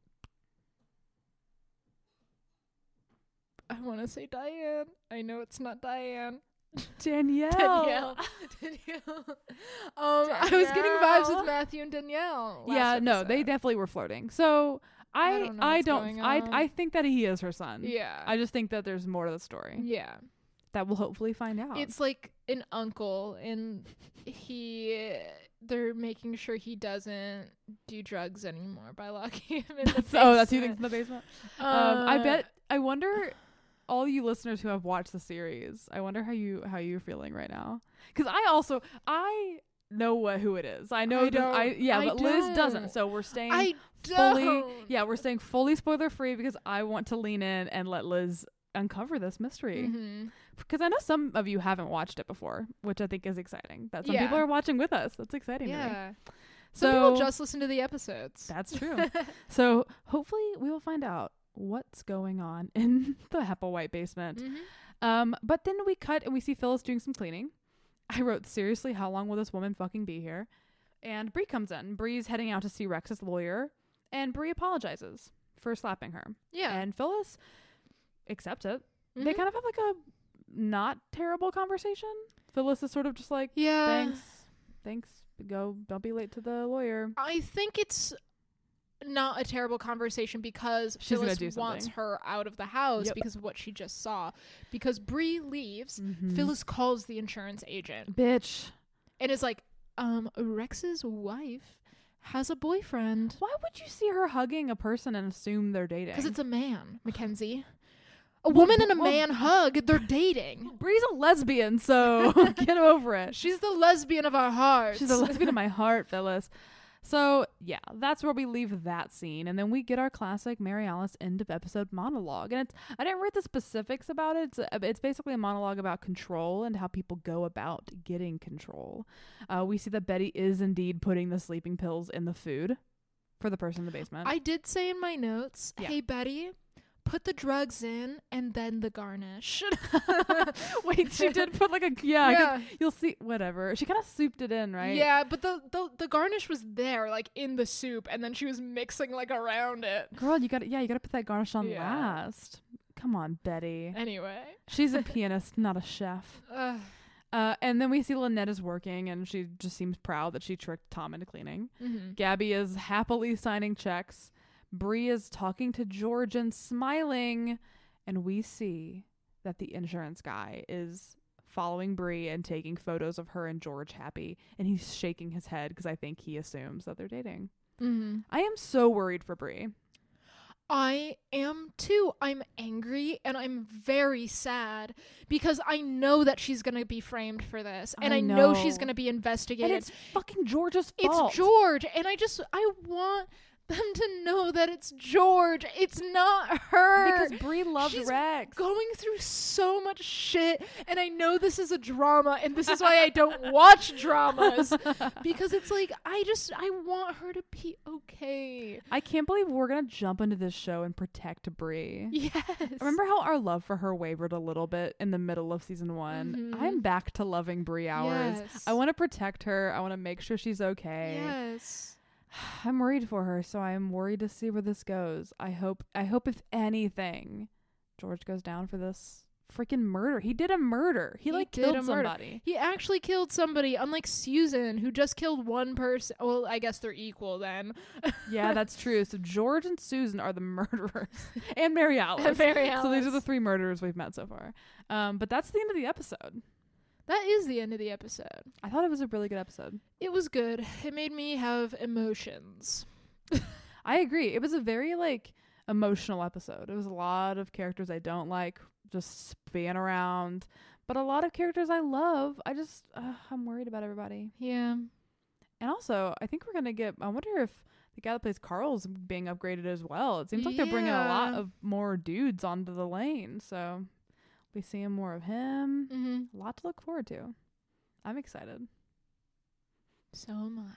Speaker 2: I want to say Diane. I know it's not Diane.
Speaker 1: Danielle.
Speaker 2: Danielle. Danielle. Um, I was getting vibes
Speaker 1: Danielle.
Speaker 2: with Matthew and Danielle. last
Speaker 1: Yeah, no, they
Speaker 2: episode.
Speaker 1: definitely were flirting. So I
Speaker 2: I don't know
Speaker 1: I
Speaker 2: what's
Speaker 1: don't
Speaker 2: going
Speaker 1: I
Speaker 2: on.
Speaker 1: I think that he is her son.
Speaker 2: Yeah.
Speaker 1: I just think that there's more to the story
Speaker 2: yeah.
Speaker 1: that we'll hopefully find out.
Speaker 2: It's like an uncle, and he. They're making sure he doesn't do drugs anymore by locking him in the
Speaker 1: That's-
Speaker 2: basement.
Speaker 1: oh, that's who thinks in the basement. um, I
Speaker 2: Uh,
Speaker 1: bet. I wonder, all you listeners who have watched the series, I wonder how you how you're feeling right now. Because I also I know what who it is. I know.
Speaker 2: I
Speaker 1: that
Speaker 2: don't.
Speaker 1: I yeah,
Speaker 2: I
Speaker 1: but Liz
Speaker 2: don't.
Speaker 1: doesn't. So we're staying
Speaker 2: I
Speaker 1: fully.
Speaker 2: don't.
Speaker 1: Yeah, we're staying fully spoiler free because I want to lean in and let Liz uncover this mystery.
Speaker 2: Mhm.
Speaker 1: Because I know some of you haven't watched it before, which I think is exciting. That some
Speaker 2: Yeah.
Speaker 1: people are watching with us. That's exciting to me.
Speaker 2: Yeah.
Speaker 1: So
Speaker 2: Some people just listen to the episodes.
Speaker 1: that's true. So hopefully we will find out what's going on in the Hepplewhite basement.
Speaker 2: Mhm.
Speaker 1: Um, but then we cut and we see Phyllis doing some cleaning. I wrote, seriously, how long will this woman fucking be here? And Bree comes in. Bree's heading out to see Rex's lawyer, and Bree apologizes for slapping her.
Speaker 2: Yeah.
Speaker 1: And Phyllis accepts it.
Speaker 2: Mhm.
Speaker 1: They kind of have like a not terrible conversation. Phyllis is sort of just like,
Speaker 2: yeah.
Speaker 1: thanks, thanks, go, don't be late to the lawyer.
Speaker 2: I think it's not a terrible conversation because
Speaker 1: She's gonna
Speaker 2: Phyllis
Speaker 1: do
Speaker 2: wants
Speaker 1: something.
Speaker 2: her out of the house
Speaker 1: Yep.
Speaker 2: because of what she just saw. Because Bree leaves,
Speaker 1: Mhm.
Speaker 2: Phyllis calls the insurance agent
Speaker 1: Bitch.
Speaker 2: and is like, um, Rex's wife has a boyfriend.
Speaker 1: Why would you see her hugging a person and assume they're dating?
Speaker 2: Because it's a man, Mackenzie. A woman and a
Speaker 1: well-
Speaker 2: man hug, they're dating.
Speaker 1: Bree's a lesbian, so get over it.
Speaker 2: She's the lesbian of our hearts.
Speaker 1: She's a lesbian in my heart, Phyllis. So, yeah, that's where we leave that scene. And then we get our classic Mary Alice end of episode monologue. And it's I didn't write the specifics about it. It's, a, it's basically a monologue about control and how people go about getting control. Uh, we see that Betty is indeed putting the sleeping pills in the food for the person in the basement.
Speaker 2: I did say in my notes,
Speaker 1: Yeah.
Speaker 2: hey, Betty, put the drugs in and then the garnish.
Speaker 1: Wait, she did put like a... Yeah, 'cause
Speaker 2: yeah.
Speaker 1: you'll see... Whatever. She kind of souped it in, right?
Speaker 2: Yeah, but the, the the garnish was there, like in the soup, and then she was mixing like around it.
Speaker 1: Girl, you got to... Yeah, you got to put that garnish on
Speaker 2: Yeah.
Speaker 1: last. Come on, Betty.
Speaker 2: Anyway.
Speaker 1: She's a pianist, not a chef.
Speaker 2: Ugh.
Speaker 1: Uh, and then we see Lynette is working, and she just seems proud that she tricked Tom into cleaning.
Speaker 2: Mhm.
Speaker 1: Gabby is happily signing checks. Bree is talking to George and smiling. And we see that the insurance guy is following Bree and taking photos of her and George happy, and he's shaking his head because I think he assumes that they're dating.
Speaker 2: Mm-hmm.
Speaker 1: I am so worried for Bree.
Speaker 2: I am too. I'm angry and I'm very sad because I know that she's going to be framed for this, and
Speaker 1: I
Speaker 2: I know,
Speaker 1: know.
Speaker 2: she's going to be investigated.
Speaker 1: And it's fucking George's fault.
Speaker 2: It's George, and I just I want them to know that it's George. It's not her.
Speaker 1: Because Bree loves
Speaker 2: She's
Speaker 1: Rex.
Speaker 2: going through so much shit, and I know this is a drama, and this is why I don't watch dramas, because it's like I just I want her to be okay.
Speaker 1: I can't believe we're gonna jump into this show and protect Bree.
Speaker 2: Yes.
Speaker 1: Remember how our love for her wavered a little bit in the middle of season one?
Speaker 2: Mhm.
Speaker 1: I'm back to loving Bree Hours.
Speaker 2: Yes.
Speaker 1: I want to protect her. I want to make sure she's okay.
Speaker 2: Yes.
Speaker 1: I'm worried for her, so I'm worried to see where this goes. I hope I hope if anything, George goes down for this freaking murder. He did a murder. He,
Speaker 2: He
Speaker 1: like
Speaker 2: did
Speaker 1: killed
Speaker 2: a murder.
Speaker 1: somebody.
Speaker 2: He actually killed somebody, unlike Susan, who just killed one person. Well, I guess they're equal then.
Speaker 1: Yeah, that's true. So George and Susan are the murderers. And Mary Alice.
Speaker 2: And Mary
Speaker 1: So these are the
Speaker 2: Alice.
Speaker 1: three murderers we've met so far. Um, but that's the end of the episode.
Speaker 2: That is the end of the episode.
Speaker 1: I thought it was a really good episode.
Speaker 2: It was good. It made me have emotions.
Speaker 1: I agree. It was a very like emotional episode. It was a lot of characters I don't like just span around, but a lot of characters I love. I just uh, I'm worried about everybody.
Speaker 2: Yeah.
Speaker 1: And also, I think we're gonna get. I wonder if the guy that plays Carl's being upgraded as well. It seems like they're bringing a lot
Speaker 2: Yeah.
Speaker 1: of more dudes onto the lane, so we seeing more of him.
Speaker 2: Mm-hmm.
Speaker 1: A lot to look forward to. I'm excited.
Speaker 2: So am I.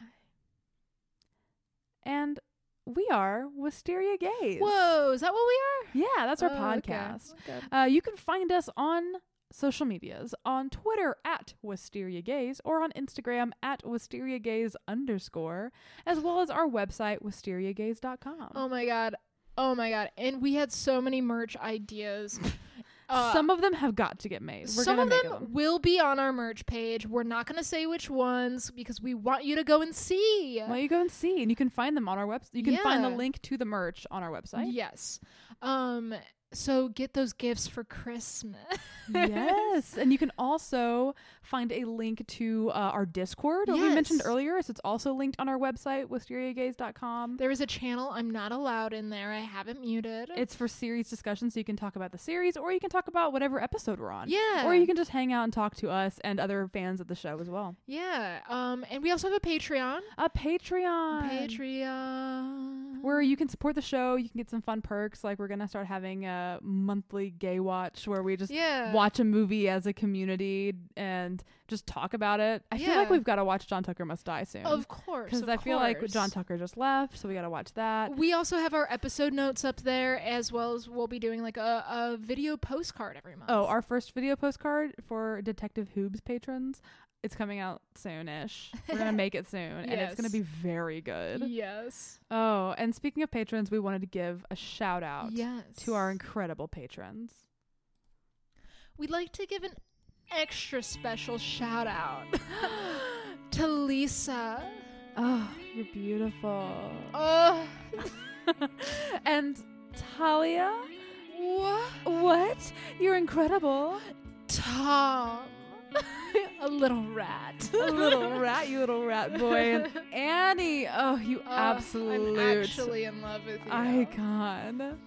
Speaker 1: And we are Wisteria Gaze.
Speaker 2: Whoa, is that what we are?
Speaker 1: Yeah, that's our
Speaker 2: Oh, okay.
Speaker 1: podcast.
Speaker 2: Okay.
Speaker 1: Uh, you can find us on social medias, on Twitter at Wisteria Gaze, or on Instagram at Wisteria Gaze underscore, as well as our website, wisteria gaze dot com.
Speaker 2: Oh my god. Oh my god. And we had so many merch ideas. Uh,
Speaker 1: Some of them have got to get made. We're
Speaker 2: some
Speaker 1: gonna
Speaker 2: of
Speaker 1: make
Speaker 2: them,
Speaker 1: them.
Speaker 2: will be on our merch page. We're not going to say which ones because we want you to go and see.
Speaker 1: Well, you go and see, and you can find them on our website. You can find the
Speaker 2: Yeah.
Speaker 1: link to the merch on our website.
Speaker 2: Yes. Um. So get those gifts for Christmas.
Speaker 1: Yes, and you can also find a link to uh, our Discord that we mentioned
Speaker 2: Yes.
Speaker 1: earlier. So it's also linked on our website, wisteria gaze dot com.
Speaker 2: There is a channel I'm not allowed in there. I haven't muted.
Speaker 1: It's for series discussion, so you can talk about the series, or you can talk about whatever episode we're on.
Speaker 2: yeah.
Speaker 1: Or you can just hang out and talk to us and other fans of the show as well.
Speaker 2: Yeah. Um. And we also have a Patreon.
Speaker 1: A Patreon.
Speaker 2: Patreon.
Speaker 1: Where you can support the show. You can get some fun perks. Like we're going to start having a monthly gay watch where we just
Speaker 2: yeah.
Speaker 1: watch a movie as a community and just talk about it. I feel like
Speaker 2: Yeah.
Speaker 1: we've got to watch John Tucker Must Die soon.
Speaker 2: Of course.
Speaker 1: Because
Speaker 2: of
Speaker 1: I feel like
Speaker 2: course.
Speaker 1: John Tucker just left, so we got to watch that.
Speaker 2: We also have our episode notes up there, as well as we'll be doing like a, a video postcard every month.
Speaker 1: Oh, our first video postcard for Detective Hoobs patrons. It's coming out soonish. We're going to make it soon, and it's going
Speaker 2: Yes.
Speaker 1: to be very good.
Speaker 2: Yes.
Speaker 1: Oh, and speaking of patrons, we wanted to give a shout out
Speaker 2: Yes.
Speaker 1: to our incredible patrons.
Speaker 2: We'd like to give an extra special shout out to Lisa.
Speaker 1: Oh, you're beautiful.
Speaker 2: Oh,
Speaker 1: And Talia?
Speaker 2: what?
Speaker 1: What? You're incredible.
Speaker 2: Tom. A little rat.
Speaker 1: A little rat, you little rat boy. And Annie. Oh, you
Speaker 2: Oh,
Speaker 1: absolute
Speaker 2: I'm actually in love with you.
Speaker 1: icon.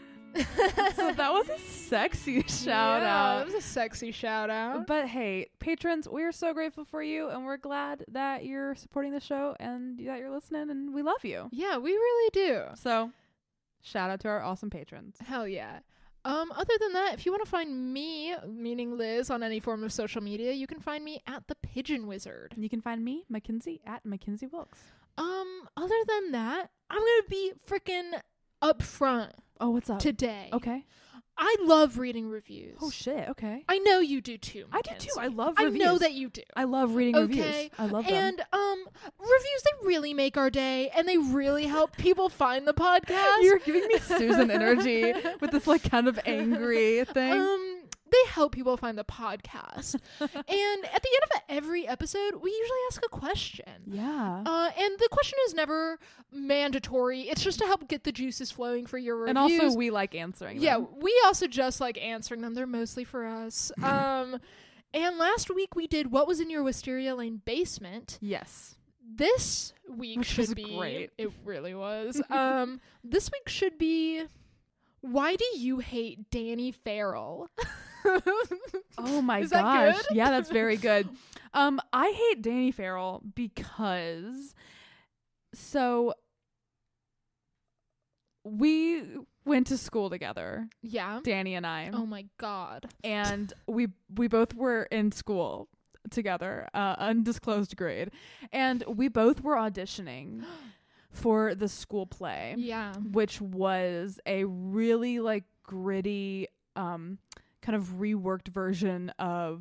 Speaker 1: So that was a sexy shout
Speaker 2: yeah,
Speaker 1: out.
Speaker 2: That was a sexy shout out.
Speaker 1: But hey, patrons, we're so grateful for you, and we're glad that you're supporting the show and that you're listening, and we love you.
Speaker 2: Yeah, we really do.
Speaker 1: So, shout out to our awesome patrons.
Speaker 2: Hell yeah. Um, other than that, if you want to find me, meaning Liz, on any form of social media, you can find me at the Pigeon Wizard.
Speaker 1: You can find me, Mackenzie, at Mackenzie Wilkes.
Speaker 2: Um, other than that, I'm gonna be freaking upfront
Speaker 1: Oh, what's up?
Speaker 2: today.
Speaker 1: Okay.
Speaker 2: I love reading reviews.
Speaker 1: Oh shit. Okay.
Speaker 2: I know you do too.
Speaker 1: I do too.
Speaker 2: Mackenzie.
Speaker 1: I love
Speaker 2: I
Speaker 1: reviews.
Speaker 2: know that you do.
Speaker 1: I love reading
Speaker 2: Okay,
Speaker 1: reviews. I love them.
Speaker 2: And um, reviews, they really make our day, and they really help people find the podcast.
Speaker 1: You're giving me Susan energy with this like kind of angry thing.
Speaker 2: Um, they help people find the podcast. And at the end of every episode, we usually ask a question.
Speaker 1: Yeah.
Speaker 2: Uh, and the question is never mandatory. It's just to help get the juices flowing for your reviews.
Speaker 1: And also we like answering
Speaker 2: Yeah,
Speaker 1: them.
Speaker 2: we also just like answering them. They're mostly for us. um, and last week we did What Was in Your Wisteria Lane Basement.
Speaker 1: Yes.
Speaker 2: This week
Speaker 1: Which
Speaker 2: should
Speaker 1: was
Speaker 2: be
Speaker 1: great.
Speaker 2: It really was. um, this week should be Why Do You Hate Danny Farrell?
Speaker 1: Oh my
Speaker 2: Is that
Speaker 1: gosh.
Speaker 2: good?
Speaker 1: Yeah, that's very good. Um, I hate Danny Farrell because so we went to school together,
Speaker 2: Yeah.
Speaker 1: Danny and I.
Speaker 2: Oh my god.
Speaker 1: And we we both were in school together, uh, undisclosed grade, and we both were auditioning for the school play,
Speaker 2: Yeah.
Speaker 1: which was a really like gritty, um, kind of reworked version of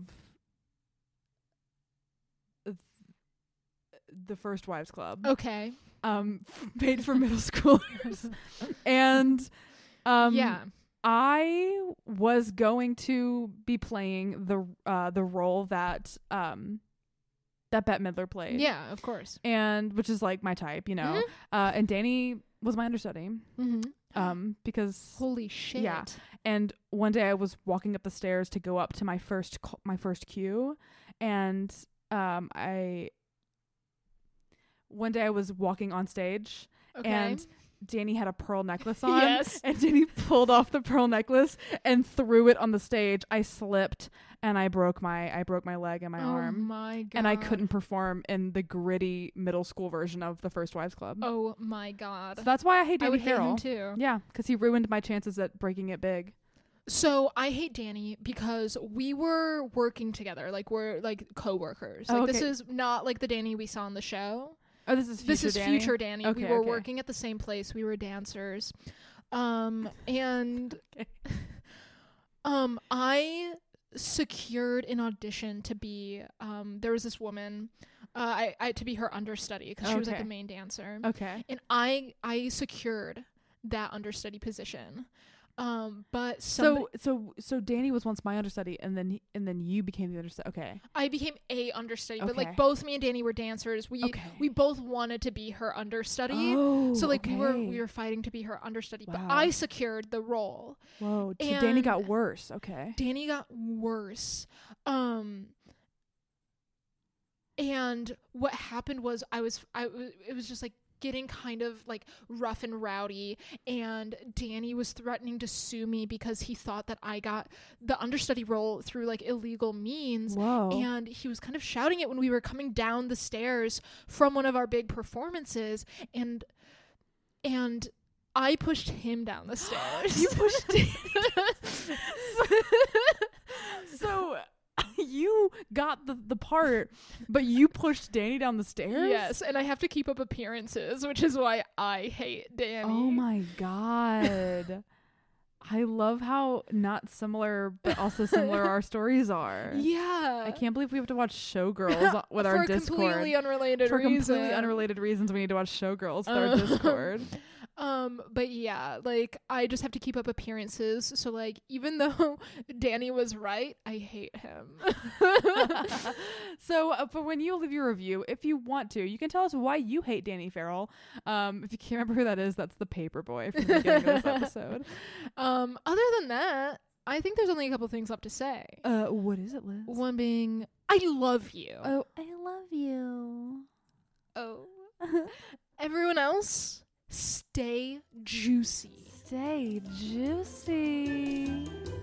Speaker 1: th- the First Wives Club,
Speaker 2: Okay.
Speaker 1: um, made for middle schoolers, and um,
Speaker 2: yeah.
Speaker 1: I was going to be playing the uh, the role that um that Bette Midler played.
Speaker 2: Yeah, of course.
Speaker 1: And which is like my type, you know.
Speaker 2: Mhm.
Speaker 1: Uh, and Danny was my understudy.
Speaker 2: Mm-hmm.
Speaker 1: Um, because
Speaker 2: Holy shit.
Speaker 1: Yeah. And one day I was walking up the stairs to go up to my first co- my first cue, and um I one day I was walking on stage,
Speaker 2: Okay.
Speaker 1: and Danny had a pearl necklace on.
Speaker 2: Yes.
Speaker 1: And Danny pulled off the pearl necklace and threw it on the stage. I slipped and I broke my I broke my leg and my
Speaker 2: oh
Speaker 1: arm.
Speaker 2: my god.
Speaker 1: And I couldn't perform in the gritty middle school version of the First Wives Club.
Speaker 2: Oh my god.
Speaker 1: So that's why I hate
Speaker 2: I
Speaker 1: Danny
Speaker 2: would hate
Speaker 1: Farrell.
Speaker 2: him too.
Speaker 1: Yeah, because he ruined my chances at breaking it big.
Speaker 2: So I hate Danny because we were working together. Like we're like co-workers. Like
Speaker 1: Oh,
Speaker 2: this
Speaker 1: okay.
Speaker 2: is not like the Danny we saw on the show.
Speaker 1: Oh, this is future
Speaker 2: This is
Speaker 1: Danny?
Speaker 2: future Danny.
Speaker 1: Okay,
Speaker 2: we were
Speaker 1: okay.
Speaker 2: working at the same place. We were dancers. Um and
Speaker 1: Okay.
Speaker 2: um I secured an audition to be um there was this woman uh I, I to be her understudy because she was like
Speaker 1: Okay.
Speaker 2: the main dancer.
Speaker 1: Okay.
Speaker 2: And I I secured that understudy position. Um but
Speaker 1: So
Speaker 2: somebody,
Speaker 1: so so Danny was once my understudy, and then he, and then you became the understudy. Okay.
Speaker 2: I became a understudy, but
Speaker 1: Okay.
Speaker 2: like both me and Danny were dancers. We
Speaker 1: Okay.
Speaker 2: we both wanted to be her understudy.
Speaker 1: Oh,
Speaker 2: So like we were
Speaker 1: okay.
Speaker 2: we were fighting to be her understudy, but
Speaker 1: Wow.
Speaker 2: I secured the role.
Speaker 1: Whoa. So Danny got
Speaker 2: and-
Speaker 1: worse. Okay.
Speaker 2: Danny got worse. Um and what happened was I was I w- it was just like getting kind of like rough and rowdy, and Danny was threatening to sue me because he thought that I got the understudy role through like illegal means.
Speaker 1: Whoa.
Speaker 2: And he was kind of shouting it when we were coming down the stairs from one of our big performances, and and I pushed him down the stairs.
Speaker 1: You pushed Danny. So you got the, the part, but you pushed Danny down the stairs?
Speaker 2: Yes, and I have to keep up appearances, which is why I hate Danny.
Speaker 1: Oh my god. I love how not similar but also similar our stories are.
Speaker 2: Yeah.
Speaker 1: I can't believe we have to watch Showgirls with our
Speaker 2: For a
Speaker 1: Discord.
Speaker 2: completely unrelated
Speaker 1: For
Speaker 2: reason.
Speaker 1: completely unrelated reasons, we need to watch Showgirls with our
Speaker 2: Um,
Speaker 1: Discord.
Speaker 2: Um, but yeah, like I just have to keep up appearances. So like, even though Danny was right, I hate him.
Speaker 1: So uh, for when you leave your review, if you want to, you can tell us why you hate Danny Farrell. Um, if you can't remember who that is, that's the Paperboy from the beginning of this episode.
Speaker 2: Um, other than that, I think there's only a couple things left to say.
Speaker 1: Uh, what is it, Liz?
Speaker 2: One being, I love you.
Speaker 1: Oh, I love you.
Speaker 2: Oh. Everyone else, stay juicy.
Speaker 1: Stay juicy.